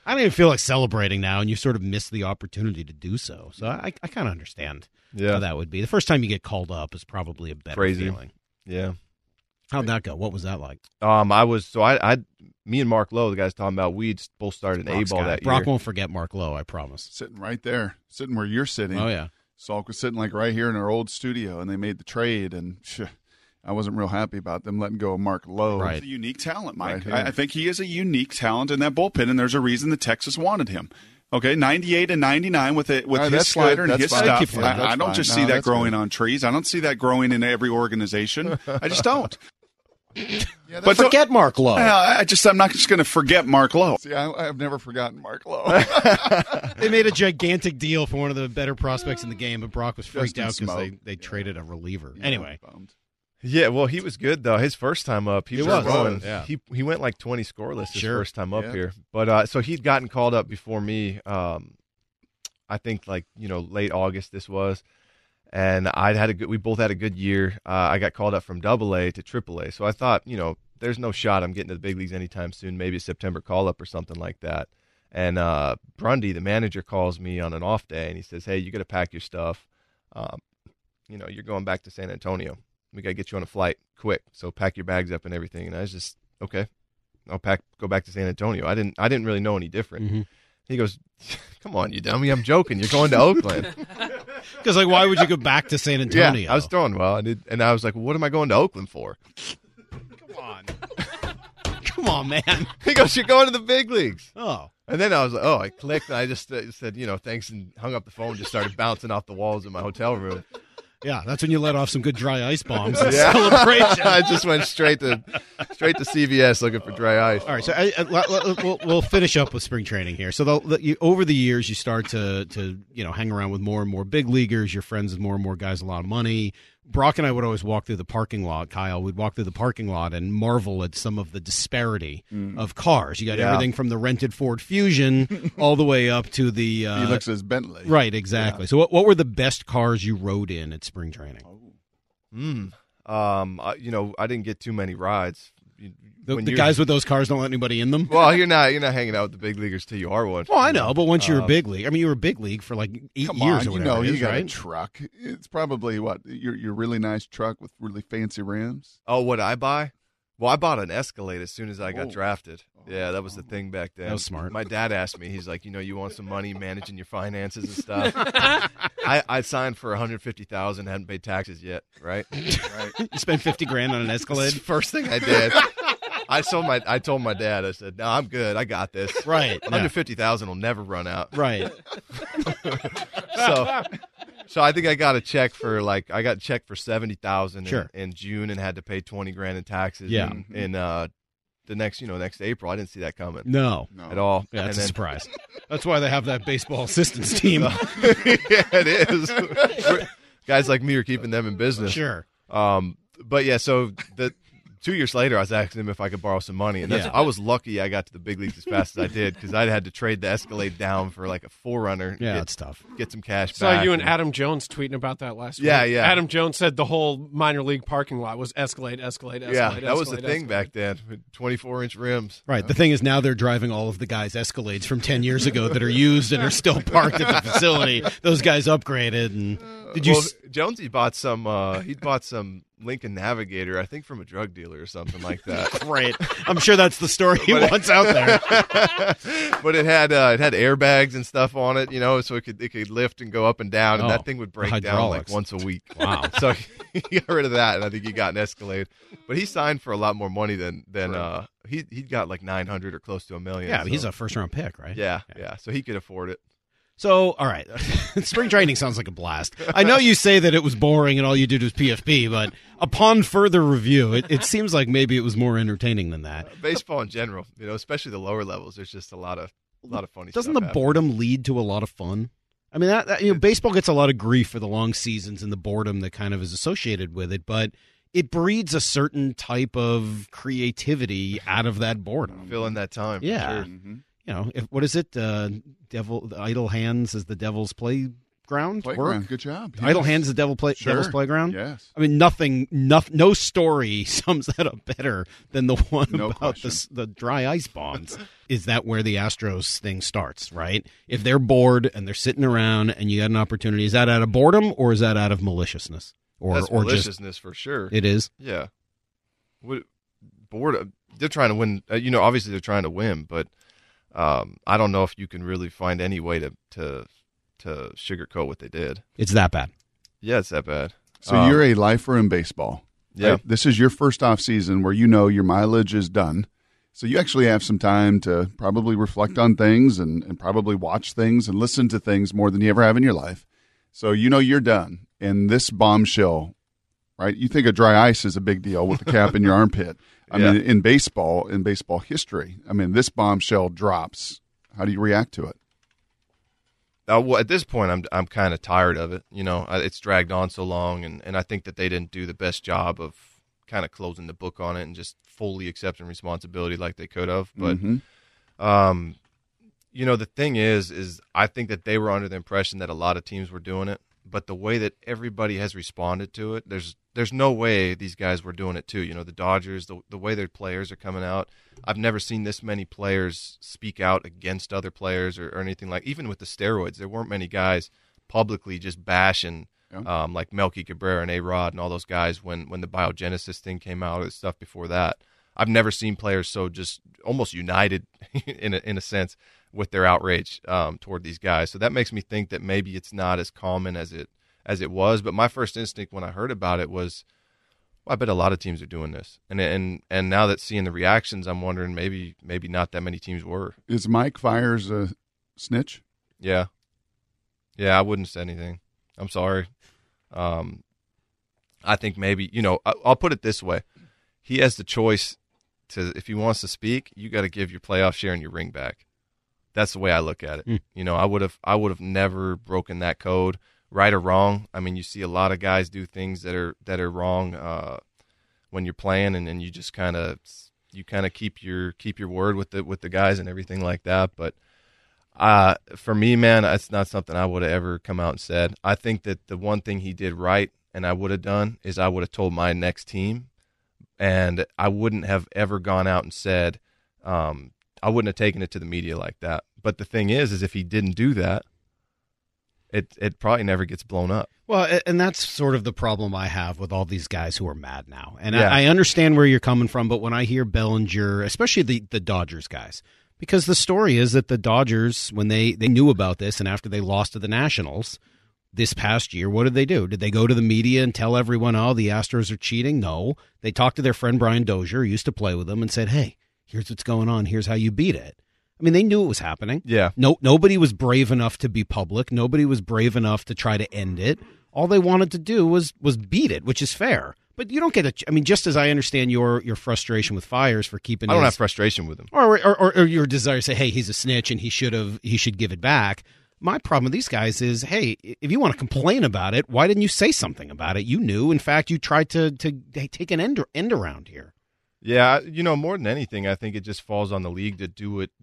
I don't even feel like celebrating now, and you sort of miss the opportunity to do so. So I kind of understand how that would be. The first time you get called up is probably a better feeling. Yeah. How'd that go? What was that like? Me and Mark Lowe, the guys talking about, we both started an A-ball that year. Brock won't forget Mark Lowe, I promise. Sitting right there, sitting where you're sitting. Oh, yeah. Salk was sitting like right here in our old studio, and they made the trade, and I wasn't real happy about them letting go of Mark Lowe. Right. He's a unique talent, Mike. Right, I think he is a unique talent in that bullpen, and there's a reason the Texas wanted him. Okay, 98 and 99 with his slider and his stuff. I don't just see that growing on trees. I don't see that growing in every organization. I just don't. But forget Mark Lowe. I'm not just going to forget Mark Lowe. See, I've never forgotten Mark Lowe. They made a gigantic deal for one of the better prospects in the game, but Brock was freaked out because they traded a reliever. Anyway. Yeah, well, he was good, though. His first time up, he was rolling. Yeah. He went like 20 scoreless his first time up here. But so he'd gotten called up before me, I think late August this was. And we both had a good year. I got called up from AA to AAA. So I thought, there's no shot I'm getting to the big leagues anytime soon, maybe a September call-up or something like that. And Brundy, the manager, calls me on an off day, and he says, hey, you got to pack your stuff. You're going back to San Antonio. We got to get you on a flight quick. So pack your bags up and everything. And I was just, okay, I'll go back to San Antonio. I didn't really know any different. Mm-hmm. He goes, come on, you dummy. I'm joking. You're going to Oakland. Because, why would you go back to San Antonio? Yeah, I was throwing well. And I was like, well, what am I going to Oakland for? Come on, man. He goes, you're going to the big leagues. Oh. And then I was like, I clicked, and I just said, thanks, and hung up the phone, just started bouncing off the walls in my hotel room. Yeah, that's when you let off some good dry ice bombs in celebration. I just went straight to CVS looking for dry ice. All right, so we'll finish up with spring training here. So over the years, you start to hang around with more and more big leaguers. You're friends with more and more guys, a lot of money. Brock and I would always walk through the parking lot. Kyle, we'd walk through the parking lot and marvel at some of the disparity of cars. You got everything from the rented Ford Fusion all the way up to the Felix's Bentley. Right, exactly. Yeah. So what were the best cars you rode in at spring training? I didn't get too many rides. The guys with those cars don't let anybody in them? Well, you're not hanging out with the big leaguers till you are one. Well, I know, but once you're a big league, you were a big league for like 8 years or whatever. You got right? a truck. It's probably your really nice truck with really fancy rims. Oh, what I buy? Well, I bought an Escalade as soon as I got drafted. Yeah, that was the thing back then. That was smart. My dad asked me, he's like, you want some money managing your finances and stuff? I signed for $150,000, hadn't paid taxes yet, right? You spent $50,000 on an Escalade? First thing I did. I told my dad, I said, no, I'm good. I got this. Right. $150,000 will never run out. Right. So I think I got a check for $70,000 in June and had to pay $20,000 in taxes. Yeah. In the next April, I didn't see that coming. No. At all. Yeah, that's a surprise. That's why they have that baseball assistance team. Yeah, it is. Guys like me are keeping them in business. Sure. But yeah, so 2 years later, I was asking him if I could borrow some money, and I was lucky I got to the big leagues as fast as I did because I had to trade the Escalade down for like a 4-runner. Yeah, that's tough. Get some cash back. Saw you and Adam Jones tweeting about that last week. Yeah. Adam Jones said the whole minor league parking lot was Escalade. Yeah, that was the thing back then. 24-inch rims. Right. The thing is now they're driving all of the guys' Escalades from 10 years ago that are used and are still parked at the facility. Those guys upgraded. And Jonesy bought some. He bought some Lincoln Navigator, I think, from a drug dealer or something like that. Great. I'm sure that's the story he wants out there. But it had airbags and stuff on it, so it could lift and go up and down, and that thing would break down like once a week. Wow. So he got rid of that, and I think he got an Escalade. But he signed for a lot more money than he got like $900,000 or close to $1 million. Yeah, but he's a first-round pick, right? Yeah. So he could afford it. So, all right, spring training sounds like a blast. I know you say that it was boring and all you did was PFP, but upon further review, it seems like maybe it was more entertaining than that. Baseball in general, especially the lower levels, there's just a lot of funny stuff. Doesn't the boredom lead to a lot of fun? I mean, that baseball gets a lot of grief for the long seasons and the boredom that kind of is associated with it, but it breeds a certain type of creativity out of that boredom. Fill in that time. Yeah. Sure. Mm-hmm. What is it? The idle hands as the devil's Playground. Work. Good job. Yes. Idle Hands, the Devil's Playground. Yes. I mean, no story sums that up better than the one about the dry ice bombs. Is that where the Astros thing starts, right? If they're bored and they're sitting around and you got an opportunity, is that out of boredom or is that out of maliciousness? That's maliciousness for sure. It is? Yeah. Bored. They're trying to win. Obviously they're trying to win, but I don't know if you can really find any way to sugarcoat what they did. It's that bad. Yeah, it's that bad. So you're a lifer in baseball. Yeah. Right? This is your first off season where your mileage is done. So you actually have some time to probably reflect on things and probably watch things and listen to things more than you ever have in your life. So you're done. And this bombshell, right? You think of dry ice is a big deal with the cap in your armpit. I mean, in baseball history, this bombshell drops. How do you react to it? Well, at this point, I'm kind of tired of it. It's dragged on so long, and I think that they didn't do the best job of kind of closing the book on it and just fully accepting responsibility like they could have. But, the thing is I think that they were under the impression that a lot of teams were doing it. But the way that everybody has responded to it, there's no way these guys were doing it too. The Dodgers, the way their players are coming out, I've never seen this many players speak out against other players or anything like. Even with the steroids, there weren't many guys publicly just bashing like Melky Cabrera and A-Rod and all those guys when the biogenesis thing came out or stuff before that. I've never seen players so just almost united in a sense with their outrage toward these guys. So that makes me think that maybe it's not as common as it was. But my first instinct when I heard about it was, well, I bet a lot of teams are doing this. And now that seeing the reactions, I'm wondering maybe not that many teams were. Is Mike Fiers a snitch? Yeah. Yeah, I wouldn't say anything. I'm sorry. I think maybe, I'll put it this way. He has the choice to, if he wants to speak, you got to give your playoff share and your ring back. That's the way I look at it. I would have never broken that code, right or wrong. I mean, you see a lot of guys do things that are wrong when you're playing, and then you just kind of keep your word with the guys and everything like that. But for me, man, it's not something I would have ever come out and said. I think that the one thing he did right, and I would have done, is I would have told my next team, and I wouldn't have ever gone out and said. I wouldn't have taken it to the media like that. But the thing is if he didn't do that, it probably never gets blown up. Well, and that's sort of the problem I have with all these guys who are mad now. And I understand where you're coming from, but when I hear Bellinger, especially the Dodgers guys, because the story is that the Dodgers, when they knew about this and after they lost to the Nationals this past year, what did they do? Did they go to the media and tell everyone, oh, the Astros are cheating? No. They talked to their friend Brian Dozier, who used to play with them, and said, hey, here's what's going on. Here's how you beat it. I mean, they knew it was happening. Yeah. Nobody was brave enough to be public. Nobody was brave enough to try to end it. All they wanted to do was beat it, which is fair. But you don't get I mean, just as I understand your frustration with Fiers for keeping. I don't have frustration with him, or your desire to say, hey, he's a snitch and he should give it back. My problem with these guys is, hey, if you want to complain about it, why didn't you say something about it? You knew. In fact, you tried to take an end around here. Yeah, more than anything, I think it just falls on the league to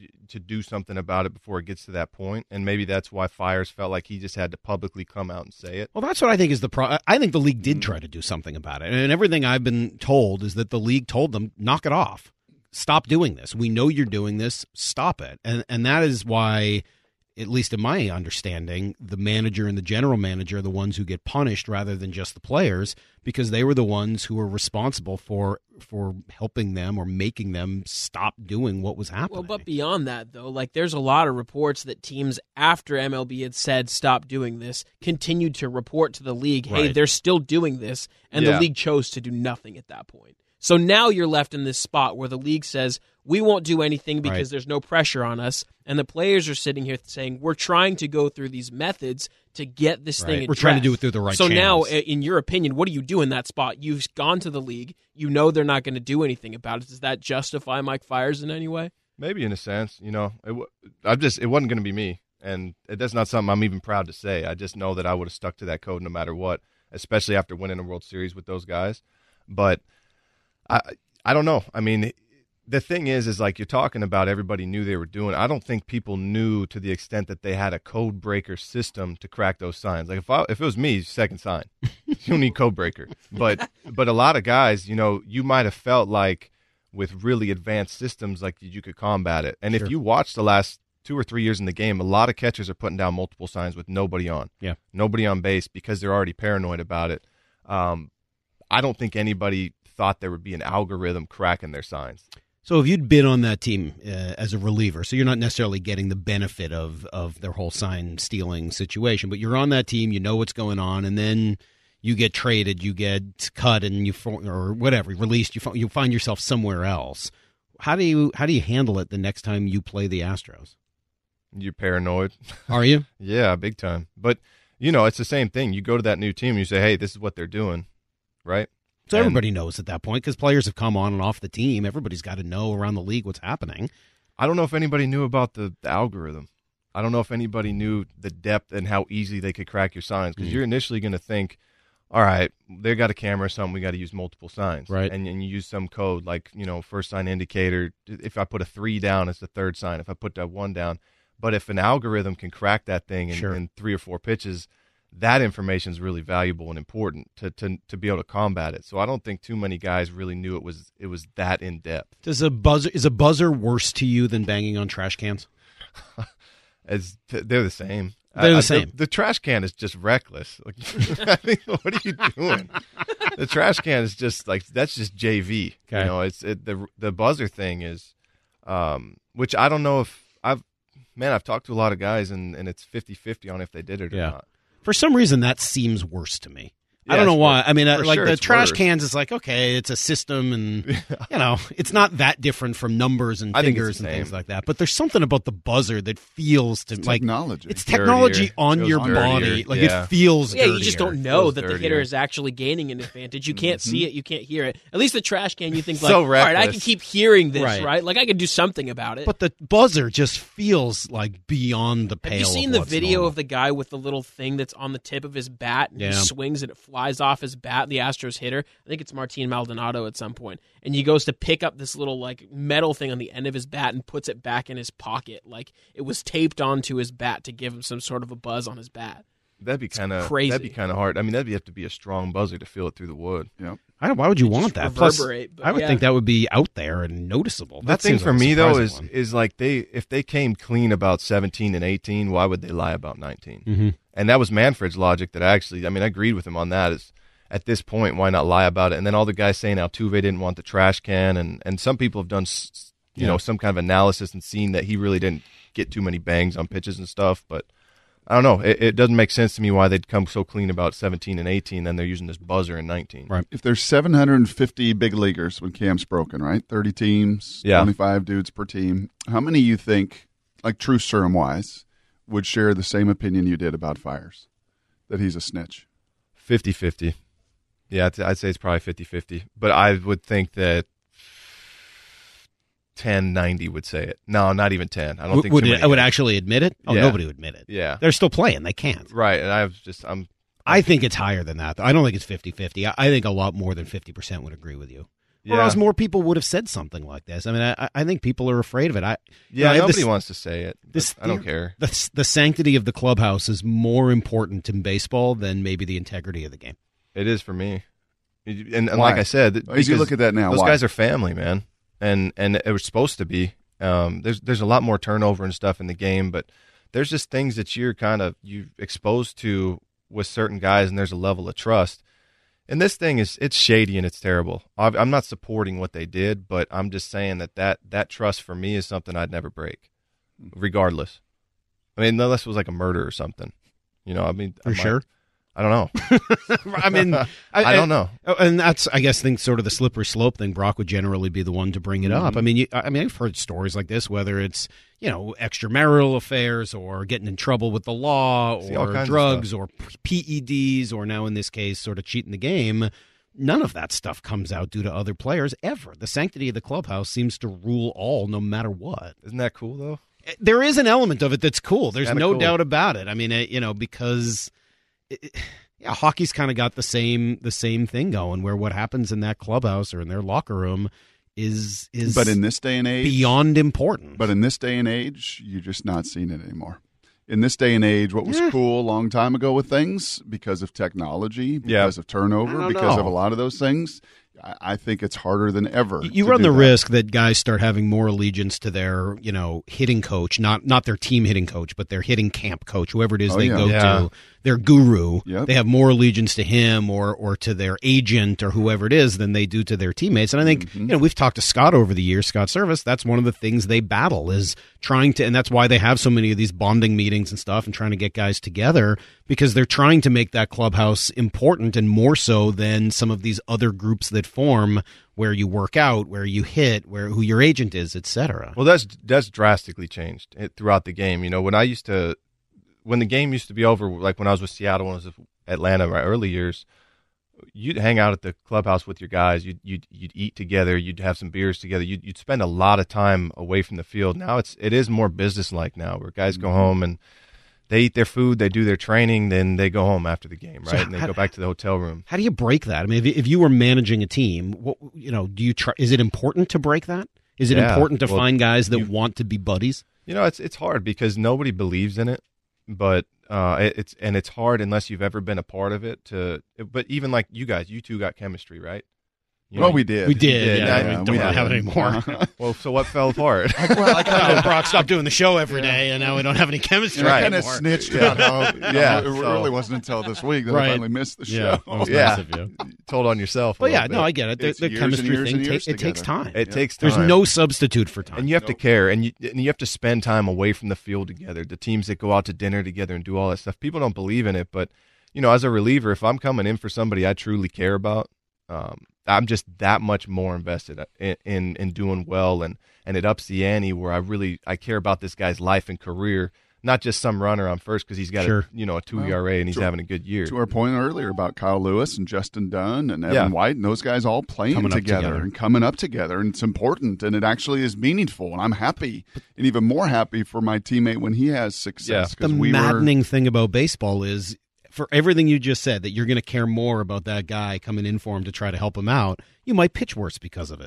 do something about it before it gets to that point, and maybe that's why Fiers felt like he just had to publicly come out and say it. Well, that's what I think is the problem. I think the league did try to do something about it, and everything I've been told is that the league told them, knock it off, stop doing this. We know you're doing this, stop it, and that is why, at least in my understanding, the manager and the general manager are the ones who get punished rather than just the players, because they were the ones who were responsible for helping them or making them stop doing what was happening. Well, but beyond that, though, there's a lot of reports that teams, after MLB had said stop doing this, continued to report to the league, hey, they're still doing this, and the league chose to do nothing at that point. So now you're left in this spot where the league says, we won't do anything because there's no pressure on us. And the players are sitting here saying, we're trying to go through these methods to get this thing addressed. We're trying to do it through the right channels. So now, in your opinion, what do you do in that spot? You've gone to the league. You know they're not going to do anything about it. Does that justify Mike Fiers in any way? Maybe in a sense. It wasn't going to be me. And that's not something I'm even proud to say. I just know that I would have stuck to that code no matter what, especially after winning a World Series with those guys. But I don't know. I mean, the thing is like you're talking about everybody knew they were doing. I don't think people knew to the extent that they had a code breaker system to crack those signs. Like if it was me, second sign. You don't need code breaker. But a lot of guys, you might have felt like with really advanced systems like you could combat it. And if you watch the last 2 or 3 years in the game, a lot of catchers are putting down multiple signs with nobody on. Yeah. Nobody on base because they're already paranoid about it. I don't think anybody thought there would be an algorithm cracking their signs. So if you'd been on that team as a reliever, so you're not necessarily getting the benefit of their whole sign stealing situation, but you're on that team, you know what's going on, and then you get traded, you get cut, and or whatever, released, you find yourself somewhere else. How do you handle it the next time you play the Astros? You're paranoid. Are you? Yeah, big time. But it's the same thing. You go to that new team, you say, "Hey, this is what they're doing," right? So everybody knows at that point because players have come on and off the team. Everybody's got to know around the league what's happening. I don't know if anybody knew about the algorithm. I don't know if anybody knew the depth and how easy they could crack your signs because you're initially going to think, all right, they got a camera or something, we got to use multiple signs. Right. And you use some code like, first sign indicator. If I put a 3 down, it's the third sign. If I put that 1 down. But if an algorithm can crack that thing in 3 or 4 pitches, that information is really valuable and important to be able to combat it. So I don't think too many guys really knew it was that in depth. Is a buzzer worse to you than banging on trash cans? They're the same. They're the same. The trash can is just reckless. Like, I mean, what are you doing? The trash can is just like that's just JV. Okay. The buzzer thing is, which I don't know if I've talked to a lot of guys and it's 50-50 on if they did it or not. For some reason, that seems worse to me. I don't know why. I mean, like sure, the trash worse. cans is like, okay, it's a system and, it's not that different from numbers and fingers and things like that. But there's something about the buzzer that feels to like technology. It's technology on your body. Like it feels dirtier. You just don't know that the hitter is actually gaining an advantage. You can't see it. You can't hear it. At least the trash can, you think like, all right, I can keep hearing this, right? Like I can do something about it. But the buzzer just feels like beyond the pale. Have you seen the video of the guy with the little thing that's on the tip of his bat and he swings and it flies off his bat? The Astros hitter, I think it's Martin Maldonado at some point, and he goes to pick up this little like metal thing on the end of his bat and puts it back in his pocket, like it was taped onto his bat to give him some sort of a buzz on his bat. That'd be kind of crazy. That'd be kind of hard. I mean, that'd have to be a strong buzzer to feel it through the wood. Yep. Why would you want that? Plus, I would think that would be out there and noticeable. The thing for me though is like if they came clean about 17 and 18, why would they lie about 19? Mm-hmm. And that was Manfred's logic that I agreed with him on that. Is at this point, why not lie about it? And then all the guys saying Altuve didn't want the trash can, and some people have done, some kind of analysis and seen that he really didn't get too many bangs on pitches and stuff. But I don't know. It doesn't make sense to me why they'd come so clean about 17 and 18, then they're using this buzzer in 19. Right. If there's 750 big leaguers when Cam's broken, right? 30 teams, 25 dudes per team. How many you think, like true serum-wise, would share the same opinion you did about Fiers, that he's a snitch? 50-50. Yeah, I'd say it's probably 50-50. But I would think that 10-90 would say it. No, not even 10. I don't think would actually admit it? Oh, yeah. Nobody would admit it. Yeah. They're still playing. They can't. Right. And I think it's higher than that. I don't think it's 50-50. I think a lot more than 50% would agree with you. Yeah. Or else more people would have said something like this. I mean, I think people are afraid of it. Nobody wants to say it. I don't care. The sanctity of the clubhouse is more important in baseball than maybe the integrity of the game. It is for me. And like I said, as you look at that now, those guys are family, man, and it was supposed to be. There's a lot more turnover and stuff in the game, but there's just things that you're exposed to with certain guys, and there's a level of trust. And this thing it's shady and it's terrible. I'm not supporting what they did, but I'm just saying that trust for me is something I'd never break, regardless. I mean, unless it was like a murder or something. Sure? I don't know. I mean, I don't know. And that's, I guess, sort of the slippery slope thing. Brock would generally be the one to bring it up. I mean, I've heard stories like this, whether it's, extramarital affairs or getting in trouble with the law or drugs or PEDs or now in this case, sort of cheating the game. None of that stuff comes out due to other players ever. The sanctity of the clubhouse seems to rule all, no matter what. Isn't that cool, though? There is an element of it that's cool. There's no doubt about it. I mean, because... hockey's kind of got the same thing going where what happens in that clubhouse or in their locker room is but in this day and age, beyond important. But in this day and age, you're just not seeing it anymore. In this day and age, what was cool a long time ago with things, because of technology, because of turnover, because of a lot of those things, I think it's harder than ever. You run the risk that guys start having more allegiance to their, hitting coach, not their team hitting coach, but their hitting camp coach, whoever it is they go to, their guru. Yep. They have more allegiance to him or to their agent or whoever it is than they do to their teammates. And I think, we've talked to Scott over the years, Scott Service, that's one of the things they battle is trying to, and that's why they have so many of these bonding meetings and stuff and trying to get guys together, because they're trying to make that clubhouse important and more so than some of these other groups that form where you work out, where you hit, who your agent is, etc. Well, that's drastically changed throughout the game. When the game used to be over, like when I was with Seattle, when I was with Atlanta, my early years, you'd hang out at the clubhouse with your guys. You'd eat together. You'd have some beers together. You'd spend a lot of time away from the field. Now it is more business-like now, where guys go home and they eat their food, they do their training, then they go home after the game, right? And they go back to the hotel room. How do you break that? I mean, if you were managing a team, do you try? Is it important to break that? Is it important to find guys that want to be buddies? It's hard because nobody believes in it, but it's hard unless you've ever been a part of it. But even like you two got chemistry, right? We did. We did. Yeah, we don't have it anymore. Well, so what fell apart? Brock stopped doing the show every day, and now we don't have any chemistry anymore. I kind of snitched about how it really wasn't until this week that I finally missed the show. Nice of you. Told on yourself. But I get it. The chemistry thing, it takes time. It takes time. There's no substitute for time. And you have to care, and you have to spend time away from the field together. The teams that go out to dinner together and do all that stuff, people don't believe in it, but, as a reliever, if I'm coming in for somebody I truly care about, I'm just that much more invested in doing well, and it ups the ante where I care about this guy's life and career, not just some runner on first because he's got a 2 ERA and he's having a good year. To our point earlier about Kyle Lewis and Justin Dunn and Evan White and those guys all playing together and coming up together, and it's important and it actually is meaningful, and I'm happy and even more happy for my teammate when he has success. The maddening thing about baseball is, for everything you just said, that you're going to care more about that guy coming in for him to try to help him out, you might pitch worse because of it.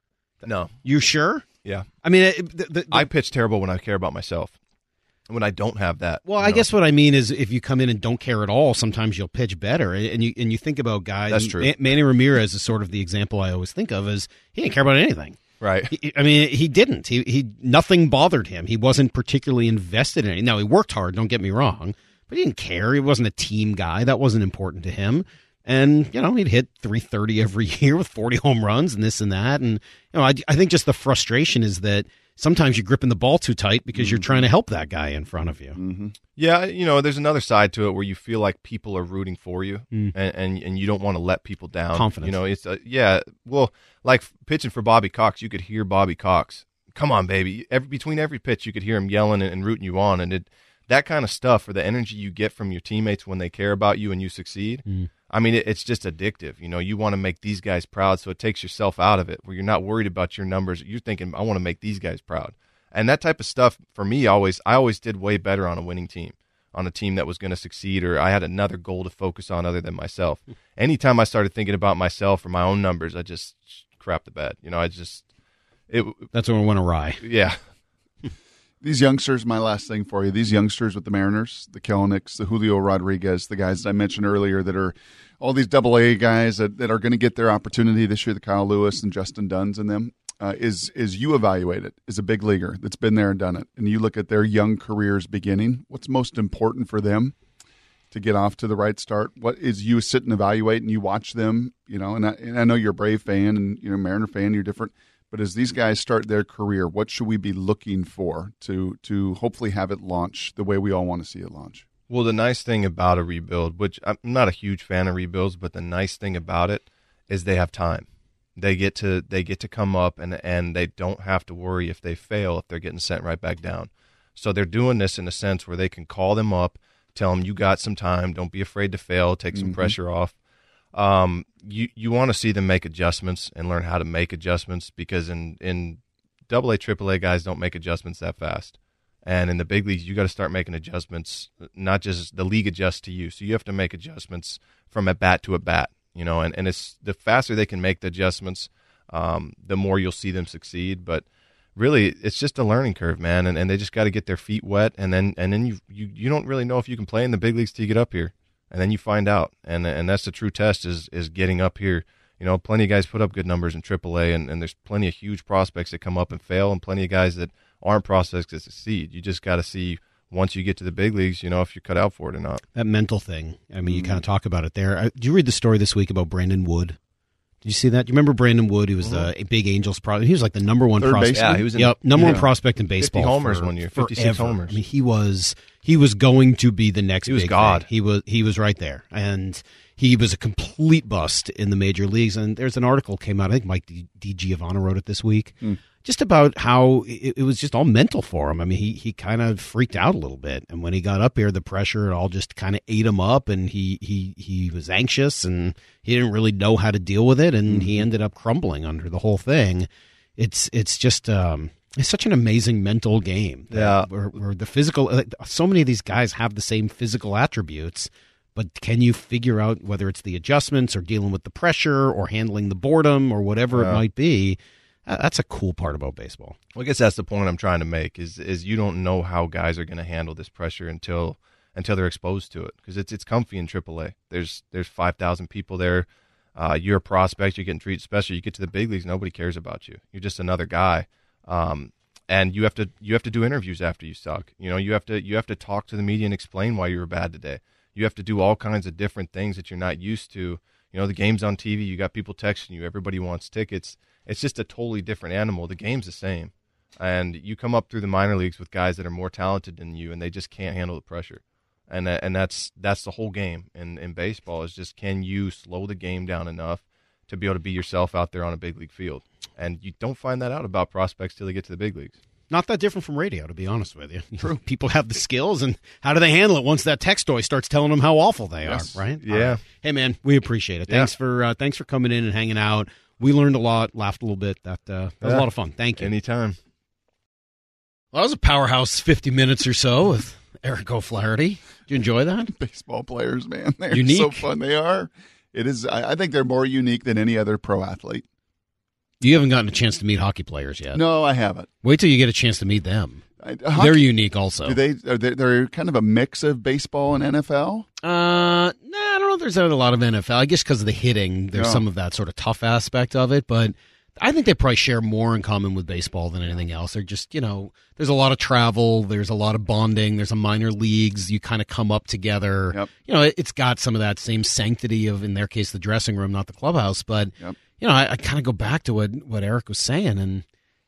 No. You sure? Yeah. I mean, I pitch terrible when I care about myself. When I don't have that. Well, I guess what I mean is if you come in and don't care at all, sometimes you'll pitch better. And you think about guys. That's true. Manny Ramirez is sort of the example I always think of, is he didn't care about anything. Right. He didn't. He nothing bothered him. He wasn't particularly invested in it. Now, he worked hard, don't get me wrong. But he didn't care. He wasn't a team guy. That wasn't important to him. And, he'd hit .330 every year with 40 home runs and this and that. And, I think just the frustration is that sometimes you're gripping the ball too tight because you're trying to help that guy in front of you. Mm-hmm. Yeah, there's another side to it where you feel like people are rooting for you and you don't want to let people down. Confidence. It's well, like pitching for Bobby Cox, you could hear Bobby Cox, come on, baby. Between every pitch, you could hear him yelling and rooting you on. And that kind of stuff, or the energy you get from your teammates when they care about you and you succeed, I mean, it's just addictive. You want to make these guys proud, so it takes yourself out of it, where you're not worried about your numbers. You're thinking, I want to make these guys proud. And that type of stuff, for me, I always did way better on a winning team, on a team that was going to succeed, or I had another goal to focus on other than myself. Anytime I started thinking about myself or my own numbers, I just crap the bed. That's when it went awry. Yeah. These youngsters, my last thing for you, these youngsters with the Mariners, the Kellenics, the Julio Rodriguez, the guys that I mentioned earlier that are all these AA guys that are going to get their opportunity this year, the Kyle Lewis and Justin Dunns and them, is you evaluate it as a big leaguer that's been there and done it, and you look at their young careers beginning, what's most important for them to get off to the right start? What is you sit and evaluate and you watch them, and I know you're a Brave fan and Mariner fan, you're different. But as these guys start their career, what should we be looking for to hopefully have it launch the way we all want to see it launch? Well, the nice thing about a rebuild, which I'm not a huge fan of rebuilds, but the nice thing about it is they have time. They get to come up and they don't have to worry if they fail, if they're getting sent right back down. So they're doing this in a sense where they can call them up, tell them you got some time, don't be afraid to fail, take some pressure off. You want to see them make adjustments and learn how to make adjustments, because in AA, AAA guys don't make adjustments that fast. And in the big leagues, you got to start making adjustments, not just the league adjusts to you. So you have to make adjustments from at bat to at bat, and it's the faster they can make the adjustments, the more you'll see them succeed. But really, it's just a learning curve, man, and they just got to get their feet wet, and then you don't really know if you can play in the big leagues till you get up here, and then you find out, and that's the true test is getting up here. You know, plenty of guys put up good numbers in AAA, and there's plenty of huge prospects that come up and fail, and plenty of guys that aren't prospects that succeed. You just got to see once you get to the big leagues, you know, if you're cut out for it or not. That mental thing. I mean, you kind of talk about it there. Did you read the story this week about Brandon Wood? Did you see that? Do you remember Brandon Wood? He was the big Angels prospect. He was like the number one prospect. Yeah, he was number one prospect in baseball. 50 homers 1 year, 56 homers. I mean, he was going to be the next. He was big God. Thing. He was right there, and he was a complete bust in the major leagues. And there's an article came out. I think Mike DiGiovanna wrote it this week. Just about how it was just all mental for him. I mean, he kind of freaked out a little bit, and when he got up here, the pressure it all just kind of ate him up, and he was anxious, and he didn't really know how to deal with it, and he ended up crumbling under the whole thing. It's just it's such an amazing mental game. Where the physical, so many of these guys have the same physical attributes, but can you figure out whether it's the adjustments or dealing with the pressure or handling the boredom or whatever it might be? That's a cool part about baseball. Well, I guess that's the point I'm trying to make is you don't know how guys are going to handle this pressure until they're exposed to it, because it's comfy in AAA. There's 5,000 people there. You're a prospect. You're getting treated special. You get to the big leagues, nobody cares about you. You're just another guy, and you have to do interviews after you suck. You know, you have to talk to the media and explain why you were bad today. You have to do all kinds of different things that you're not used to. You know, the game's on TV. You got people texting you. Everybody wants tickets. It's just a totally different animal. The game's the same. And you come up through the minor leagues with guys that are more talented than you, and they just can't handle the pressure. And that's the whole game in baseball is just, can you slow the game down enough to be able to be yourself out there on a big league field? And you don't find that out about prospects till they get to the big leagues. Not that different from radio, to be honest with you. True. People have the skills, and how do they handle it once that text toy starts telling them how awful they are, right? Yeah. Right. Hey, man, we appreciate it. Thanks for coming in and hanging out. We learned a lot, laughed a little bit. That was a lot of fun. Thank you. Anytime. Well, that was a powerhouse 50 minutes or so with Eric O'Flaherty. Did you enjoy that? Baseball players, man. They're unique. So fun. They are. It is. I think they're more unique than any other pro athlete. You haven't gotten a chance to meet hockey players yet. No, I haven't. Wait till you get a chance to meet them. They're unique also. They're kind of a mix of baseball and NFL? I don't know if there's a lot of NFL. I guess because of the hitting, there's some of that sort of tough aspect of it, but I think they probably share more in common with baseball than anything else. They're just, there's a lot of travel, there's a lot of bonding, there's a minor leagues, you kind of come up together. Yep. It's got some of that same sanctity of, in their case, the dressing room, not the clubhouse, but, I kind of go back to what Eric was saying, and,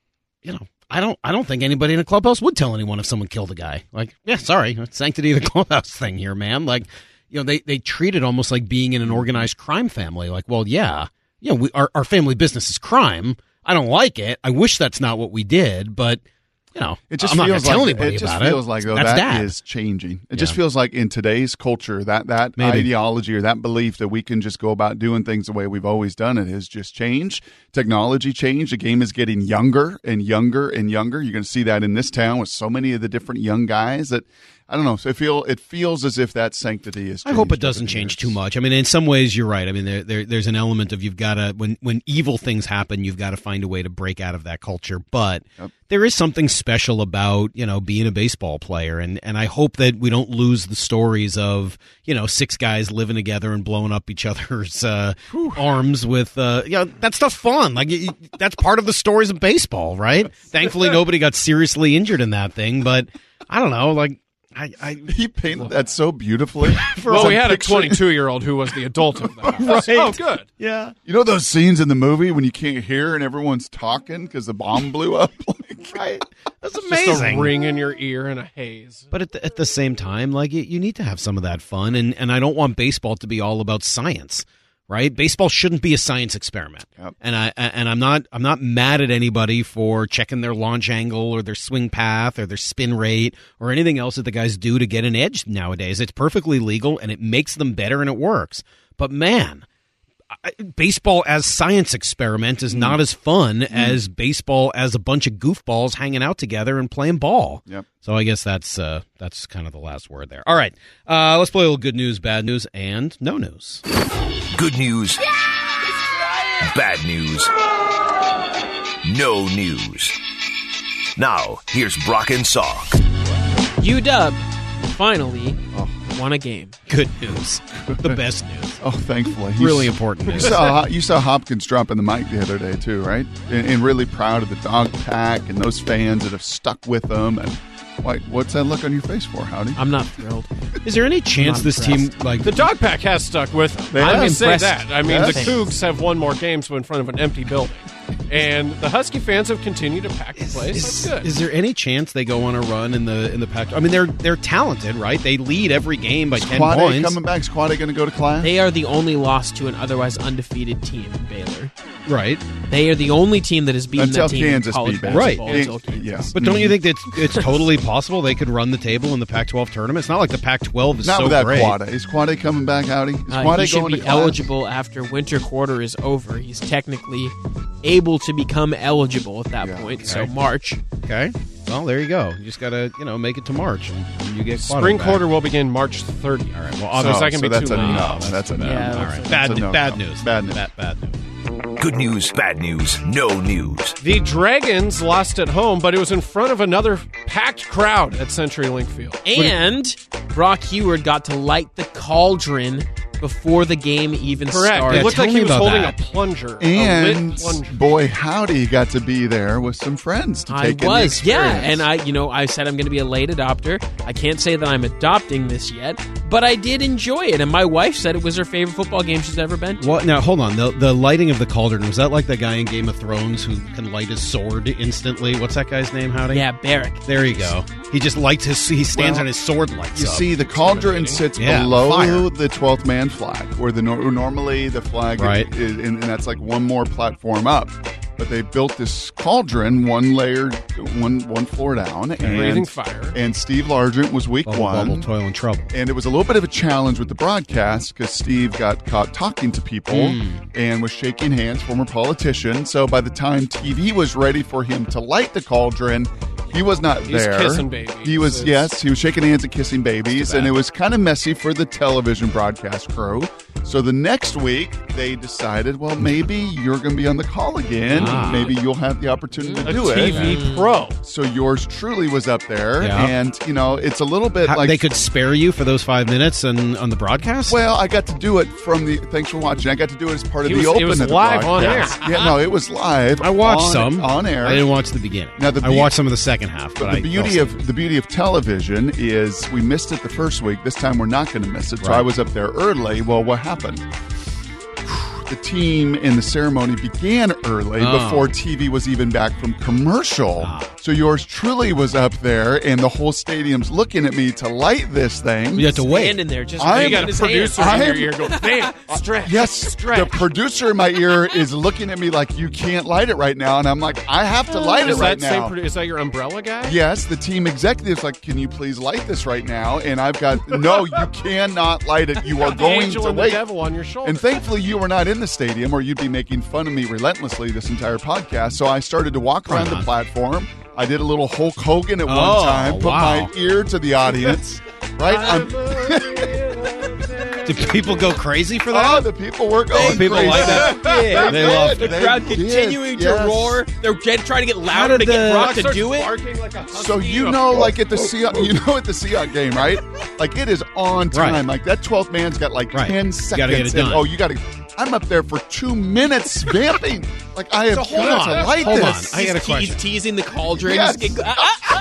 I don't think anybody in a clubhouse would tell anyone if someone killed a guy. Like, yeah, sorry, sanctity of the clubhouse thing here, man. Like, they treat it almost like being in an organized crime family. Like, well, our family business is crime. I don't like it. I wish that's not what we did, but it just I'm not going feels to tell like anybody it just about feels it. like though That's that Dad. is changing. It just feels like in today's culture that Maybe. ideology or that belief that we can just go about doing things the way we've always done it has just changed. Technology changed. The game is getting younger and younger and younger. You're going to see that in this town with so many of the different young guys that I don't know. So it feels as if that sanctity is. I hope it doesn't change too much. I mean, in some ways, you're right. I mean, there's an element of you've got to when evil things happen, you've got to find a way to break out of that culture. But there is something special about being a baseball player, and I hope that we don't lose the stories of 6 guys living together and blowing up each other's arms with that stuff's fun. Like that's part of the stories of baseball, right? Thankfully, nobody got seriously injured in that thing, but I don't know, like. He painted that so beautifully. Well, we had a 22-year-old who was the adult of the house. Right. Oh, good. Yeah. You know those scenes in the movie when you can't hear and everyone's talking because the bomb blew up? Right. That's amazing. Just a ring in your ear and a haze. But at the same time, like you need to have some of that fun, and I don't want baseball to be all about science. Right? Baseball shouldn't be a science experiment. Yep. And I'm not mad at anybody for checking their launch angle or their swing path or their spin rate or anything else that the guys do to get an edge nowadays. It's perfectly legal and it makes them better and it works. But man, baseball as science experiment is not as fun as baseball as a bunch of goofballs hanging out together and playing ball. Yep. So I guess that's kind of the last word there. All right, let's play a little good news, bad news, and no news. Good news. Bad news. no news. Now, here's Brock and Salk. UW finally won a game. Good news. The best news. Oh, thankfully. Really important news. You saw Hopkins dropping the mic the other day, too, right? And really proud of the dog pack and those fans that have stuck with them. And what's that look on your face for, Howdy? I'm not thrilled. Is there any chance this team, the dog pack has stuck with them? I'm I impressed. say that. I mean, the Cougs have won more games in front of an empty building. And the Husky fans have continued to pack the place. That's good. Is there any chance they go on a run in the Pac? I mean, they're talented, right? They lead every game by 10 points. Coming back. Squad A going to go to class? They are the only loss to an otherwise undefeated team in Baylor. Right. They are the only team that has beaten until that team Kansas in college beat basketball. Right. Until Kansas. Yeah. But don't you think that it's totally possible they could run the table in the Pac-12 tournament? It's not like the Pac-12 is not so without great. Quad A. Is Quad A coming back, Howdy? Is Quad He A should going be to class? eligible after winter quarter is over. He's technically able to become eligible at that point. Okay. So March. Okay. Well, there you go. You just got to, make it to March, and you get spring back. quarter will begin March 30th. All right. Well, so that can be that's too a late. no. That's a no. Yeah, all right. that's Bad no. news. Bad news. Bad news. Good news, bad news, no news. The Dragons lost at home, but it was in front of another packed crowd at CenturyLink Field. And Brock Huard got to light the cauldron before the game even Correct. started. It looked tell like me he was about holding that. a plunger. And a lit plunger. boy, Howdy got to be there with some friends to take in the experience. And I said I'm going to be a late adopter. I can't say that I'm adopting this yet, but I did enjoy it. And my wife said it was her favorite football game she's ever been to. What? Now, hold on. The lighting of the cauldron, was that like the guy in Game of Thrones who can light his sword instantly? What's that guy's name, Howdy? Yeah, Barrack. There you go. He just lights he stands on his sword lights You up. see, the cauldron sits below fire. the 12th man flag, where normally the flag Right. is, and that's like one more platform up. But they built this cauldron one floor down, and breathing fire. And Steve Largent was week Bubble, one. bubble, toil, and trouble. And it was a little bit of a challenge with the broadcast because Steve got caught talking to people and was shaking hands, former politician. So by the time TV was ready for him to light the cauldron, he was not He's there. kissing babies. He was he was shaking hands and kissing babies, and it was kind of messy for the television broadcast crew. So the next week they decided, well, maybe you're going to be on the call again. Maybe you'll have the opportunity to do TV it. pro. So yours truly was up there, Yeah. and it's a little bit like they could spare you for those 5 minutes on the broadcast? Well, I got to do it from the. Thanks for watching. I got to do it as part of the open. It was of the live on air. broadcast. Yeah, no, it was live. I watched some on air. I didn't watch the beginning. Now, I watched some of the second half. But the beauty of television is we missed it the first week. This time we're not going to miss it. So Right. I was up there early. Well, what happened? The team in the ceremony began early before TV was even back from commercial. So yours truly was up there, and the whole stadium's looking at me to light this thing. You have to wait. Standing there, just I waving got a his hand. producer in your ear going, bam, stretch, Yes, stretch. the producer in my ear is looking at me like, you can't light it right now. And I'm like, I have to light it Is right that same now. is that your umbrella guy? Yes, the team executive's like, can you please light this right now? And I've got, no, you cannot light it. You are The going angel to and the wait. devil on your shoulder. And thankfully, you were not in the stadium, or you'd be making fun of me relentlessly this entire podcast. So I started to walk around the platform. I did a little Hulk Hogan at one time, put my ear to the audience. Right? Did people go crazy for that? Oh, the people were going people crazy. like that. Yeah. They loved The it. crowd They continuing did, to yes. roar. They're trying to get louder to get Brock to do it. Barking like a husky. So like at the Seahawks, at the Seahawks game, right? Like it is on time. Right. Like that 12th man's got like 10 seconds. You gotta get it done. You got to. I'm up there for 2 minutes vamping. Like I have So hold got on. to light Hold this. on. I got a He's question. teasing the cauldron. Yes. He's getting,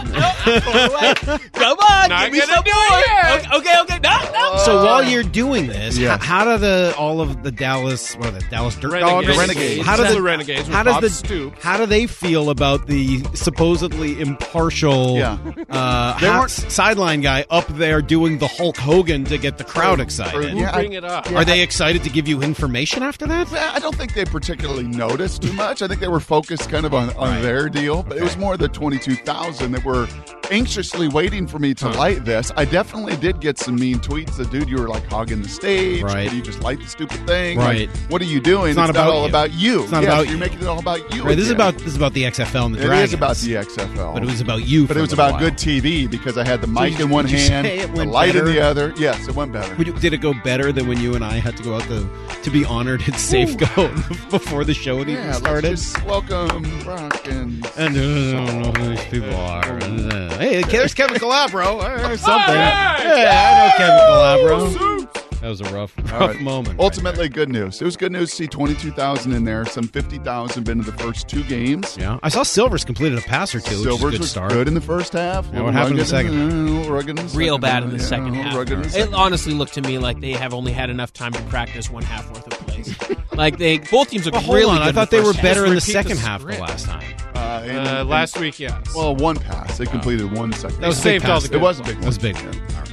come on, Not give me gonna some do more. it. Okay. No. So while you're doing this, Yes. how do all of the Dallas Dirt Renegades. Dogs? Renegades. How do The Renegades with How does Bob the Stoops. How do they feel about the supposedly impartial sideline guy up there doing the Hulk Hogan to get the crowd excited? Yeah, Bring it up. Are they excited to give you information after that? I don't think they particularly noticed too much. I think they were focused kind of on their deal, but it was more the 22,000 that were anxiously waiting for me to light this. I definitely did get some mean tweets that, dude, you were like hogging the stage. Right. Can you just light the stupid thing? Right. Like, what are you doing? It's not all about you. It's not about you're making it all about you. Right. This is about the XFL and the Dragons. It is about the XFL. But it was about you. But it was about good TV because I had the mic in one hand, the light in the other. Yes, it went better. Did it go better than when you and I had to go out to be honored at Safeco before the show even started? Let's just welcome Brock and I don't know who these people are. Hey, there's Kevin Calabro. Or something. I know Kevin Calabro. That was a rough moment. Ultimately, good news. It was good news to see 22,000 in there. Some 50,000 been in the first 2 games. Yeah, I saw Silvers completed a pass or two. Silvers was good in the first half. Yeah, what happened in the second? Real bad in the second half. It honestly looked to me like they have only had enough time to practice one half worth of plays. Like both teams look really good. I thought they were better in the second half the last time. Last week, yes. Well, one pass. They completed 1 second. That was saved all the good. It was a big one. It was big.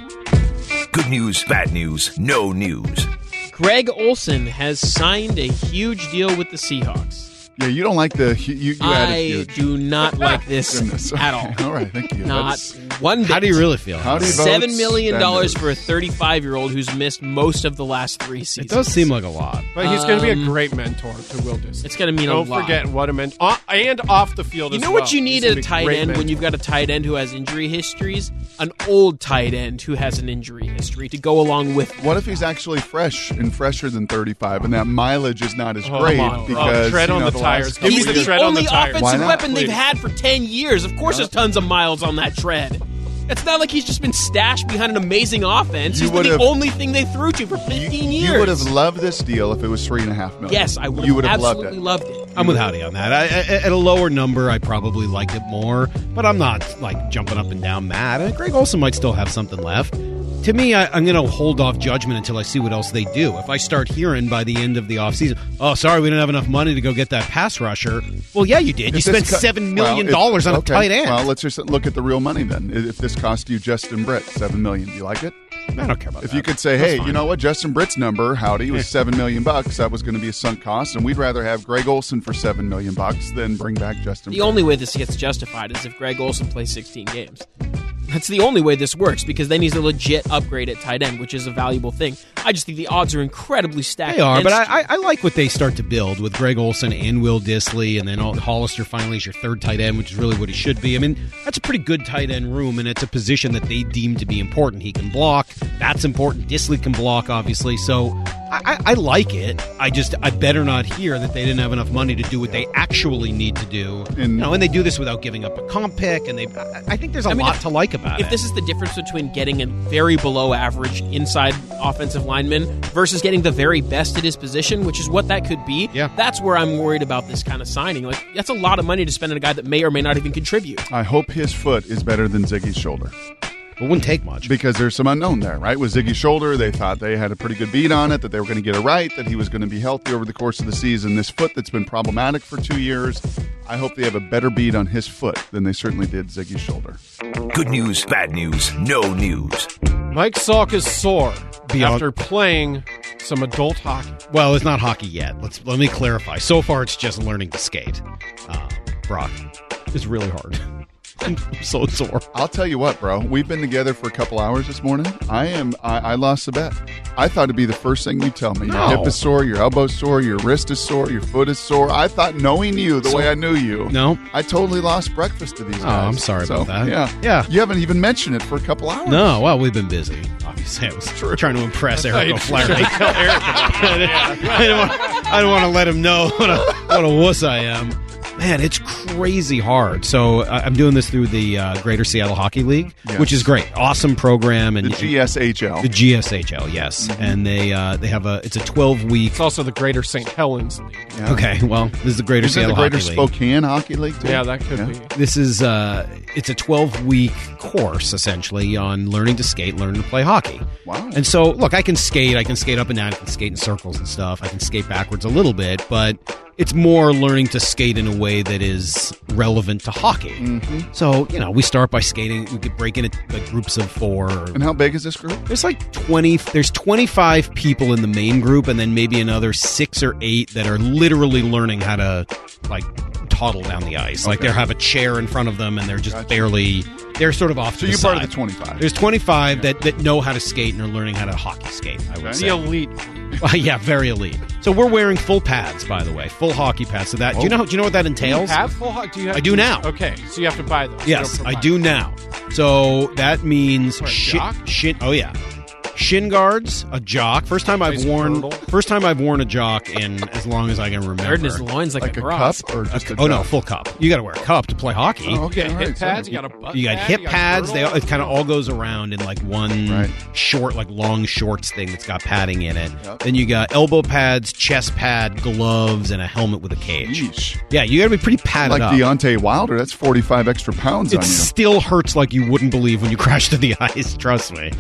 Good news, bad news, no news. Greg Olsen has signed a huge deal with the Seahawks. Yeah, you don't like the you I do not like this at all. All right, thank you. Not one bit. How do you really feel? How do you $7 million for a 35-year-old who's missed most of the last 3 seasons. It does seem like a lot. But he's going to be a great mentor to Will Disley. It's going to mean a lot. Don't forget what a mentor. And off the field as well. You know what you need at a tight end when you've got a tight end who has injury histories? An old tight end who has an injury history to go along with. What if he's actually fresh and fresher than 35 and that mileage is not as great? Because tread on the tires. He's the only offensive weapon they've had for 10 years. Of course there's tons of miles on that tread. It's not like he's just been stashed behind an amazing offense. He's been the only thing they threw to for 15 years. You would have loved this deal if it was $3.5 million. Yes, I would. You would have absolutely loved it. I'm with Howdy on that. At a lower number, I probably liked it more, but I'm not like jumping up and down mad. Greg Olsen might still have something left. To me, I'm going to hold off judgment until I see what else they do. If I start hearing by the end of the offseason, oh, sorry, we didn't have enough money to go get that pass rusher. Well, yeah, you did. You spent $7 million on a tight end. Well, let's just look at the real money then. If this cost you Justin Britt $7 million, do you like it? I don't care about that. If you could say, hey, you know what, Justin Britt's number, Howdy, was $7 million. That was going to be a sunk cost, and we'd rather have Greg Olsen for $7 million than bring back Justin Britt. The only way this gets justified is if Greg Olsen plays 16 games. That's the only way this works, because then he's a legit upgrade at tight end, which is a valuable thing. I just think the odds are incredibly stacked. They are, but I like what they start to build with Greg Olsen and Will Disley, and then Hollister finally is your third tight end, which is really what he should be. I mean, that's a pretty good tight end room, and it's a position that they deem to be important. He can block. That's important. Disley can block, obviously. So I like it. I better not hear that they didn't have enough money to do what they actually need to do. And they do this without giving up a comp pick, and I think there's a lot to like about it. If this is the difference between getting a very below average inside offensive lineman versus getting the very best at his position, which is what that could be, that's where I'm worried about this kind of signing. Like, that's a lot of money to spend on a guy that may or may not even contribute. I hope his foot is better than Ziggy's shoulder. It wouldn't take much. Because there's some unknown there, right? With Ziggy's shoulder, they thought they had a pretty good beat on it, that they were going to get it right, that he was going to be healthy over the course of the season. This foot that's been problematic for 2 years, I hope they have a better beat on his foot than they certainly did Ziggy's shoulder. Good news, bad news, no news. Mike Salk is sore after playing some adult hockey. Well, it's not hockey yet. Let me clarify. So far, it's just learning to skate. Brock, it's really hard. I'm so sore. I'll tell you what, bro. We've been together for a couple hours this morning. I lost the bet. I thought it'd be the first thing you tell me. Your hip is sore, your elbow's sore, your wrist is sore, your foot is sore. I thought, knowing you the way I knew you, I totally lost breakfast to these guys. Oh, I'm sorry about that. Yeah. You haven't even mentioned it for a couple hours. No, well, we've been busy. Obviously, I was trying to impress Eric O'Flaherty. I don't want to let him know what a wuss I am. Man, it's crazy hard. So I'm doing this through the Greater Seattle Hockey League, which is great. Awesome program. And the GSHL. The GSHL, yes. Mm-hmm. And they have it's a 12-week. It's also the Greater St. Helens League. Yeah. Okay, well, this is the Greater Seattle Hockey League. Is it the Greater Spokane Hockey League, too? Yeah, that could be. This is it's a 12-week course, essentially, on learning to skate, learning to play hockey. Wow. And so, look, I can skate up and down. I can skate in circles and stuff. I can skate backwards a little bit, but it's more learning to skate in a way that is relevant to hockey. Mm-hmm. So, we start by skating. We could break into like groups of 4. And how big is this group? There's like 20. There's 25 people in the main group, and then maybe another 6 or 8 that are literally learning how to like toddle down the ice. Like they have a chair in front of them, and they're just barely. They're sort of off to the side. So you're part of the 25. There's 25 that know how to skate and are learning how to hockey skate, I would say. The elite. Yeah, very elite. So we're wearing full pads, by the way, full hockey pads. So that do you know what that entails? Do you have full hockey? I do now. Okay, so you have to buy those. Yes, I do now. So that means shin. Oh yeah. Shin guards, a jock. First time I've worn a jock in as long as I can remember. Hurting his loins like a cross. Cup or just no, full cup. You got to wear a cup to play hockey. Oh, okay, hip pads. You got a butt. You got hip pads. It kind of all goes around in like one short, like long shorts thing that's got padding in it. Yep. Then you got elbow pads, chest pad, gloves, and a helmet with a cage. Yeesh. Yeah, you got to be pretty padded up. Like Deontay Wilder, that's 45 extra pounds on you. It still hurts like you wouldn't believe when you crash to the ice. Trust me.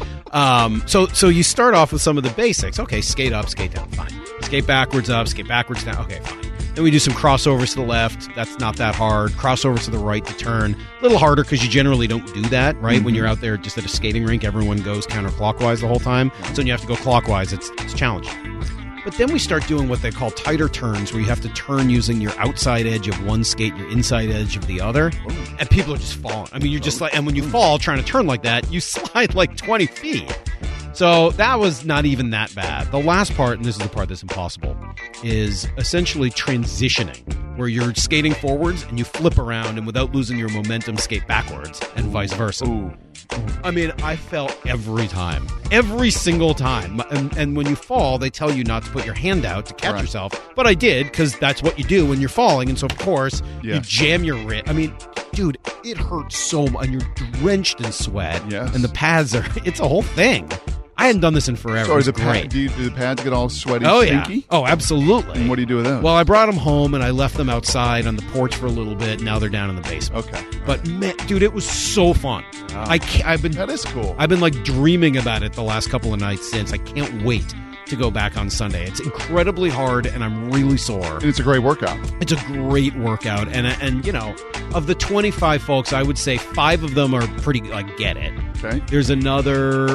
So you start off with some of the basics. Okay, skate up, skate down, fine. Skate backwards up, skate backwards down. Okay, fine. Then we do some crossovers to the left. That's not that hard. Crossovers to the right to turn. A little harder because you generally don't do that, right? Mm-hmm. When you're out there just at a skating rink, everyone goes counterclockwise the whole time. So when you have to go clockwise, it's challenging. But then we start doing what they call tighter turns, where you have to turn using your outside edge of one skate, your inside edge of the other. And people are just falling. I mean, you're just like, and when you fall trying to turn like that, you slide like 20 feet. So that was not even that bad. The last part, and this is the part that's impossible, is essentially transitioning, where you're skating forwards and you flip around and without losing your momentum skate backwards and vice versa. Ooh. I mean, I fell every time. Every single time. And when you fall, they tell you not to put your hand out to catch yourself. But I did, because that's what you do when you're falling. And so, of course, you jam your wrist. I mean, dude, it hurts so much. And you're drenched in sweat. Yes. And the pads it's a whole thing. I hadn't done this in forever. So it was great. Do the pads get all sweaty, stinky? Yeah. Oh, absolutely. And what do you do with them? Well, I brought them home and I left them outside on the porch for a little bit. Now they're down in the basement. Okay. But, man, dude, it was so fun. Wow. That is cool. I've been, like, dreaming about it the last couple of nights since. I can't wait to go back on Sunday. It's incredibly hard, and I'm really sore. And it's a great workout. It's a great workout. And you know, of the 25 folks, I would say 5 of them are pretty, like, get it. Okay. There's another,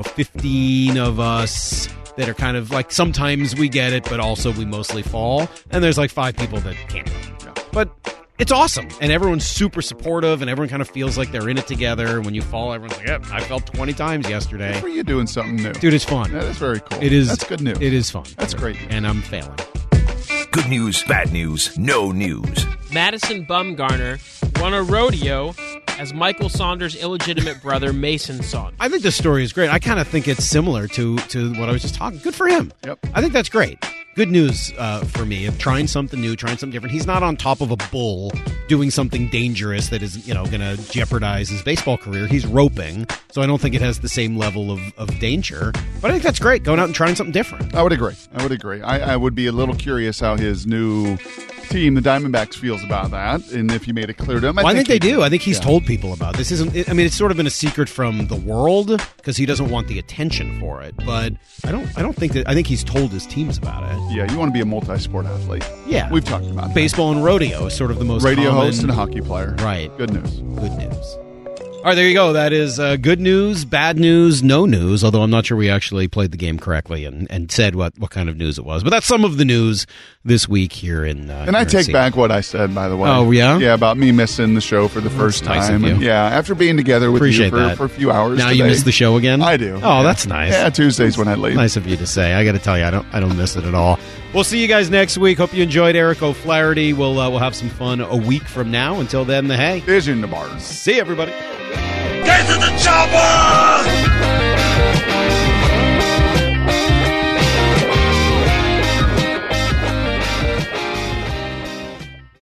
15 of us that are kind of like, sometimes we get it, but also we mostly fall. And there's like 5 people that can't. Yeah. But it's awesome. And everyone's super supportive, and everyone kind of feels like they're in it together. When you fall, everyone's like, yep, I fell 20 times yesterday. Good for you doing something new. Dude, it's fun. That is very cool. It is. That's good news. It is fun. That's great. And I'm failing. Good news, bad news, no news. Madison Bumgarner won a rodeo as Michael Saunders' illegitimate brother, Mason Saunders. I think this story is great. I kind of think it's similar to what I was just talking. Good for him. Yep. I think that's great. Good news for me of trying something new, trying something different. He's not on top of a bull doing something dangerous that is, going to jeopardize his baseball career. He's roping, so I don't think it has the same level of danger. But I think that's great, going out and trying something different. I would agree. I would be a little curious how his new team, the Diamondbacks, feels about that, and if you made it clear to him. I think they do. I think he's told people about this. It's sort of been a secret from the world because he doesn't want the attention for it. But I don't think that. I think he's told his teams about it. Yeah, you want to be a multi-sport athlete. Yeah, we've talked about baseball and rodeo is sort of the most radio common. Host and hockey player. Right. Good news. Good news. All right, there you go. That is good news, bad news, no news, although I'm not sure we actually played the game correctly and said what kind of news it was. But that's some of the news this week here in And I take back what I said, by the way. Oh, yeah? Yeah, about me missing the show for the first time. Nice of you. And yeah, after being together with you for a few hours Now today. you miss the show again? I do. Oh, that's nice. Yeah, Tuesdays when I leave. Nice of you to say. I got to tell you, I don't miss it at all. We'll see you guys next week. Hope you enjoyed Eric O'Flaherty. We'll have some fun a week from now. Until then, the hay is in the bars. See you, everybody. Get to the chopper!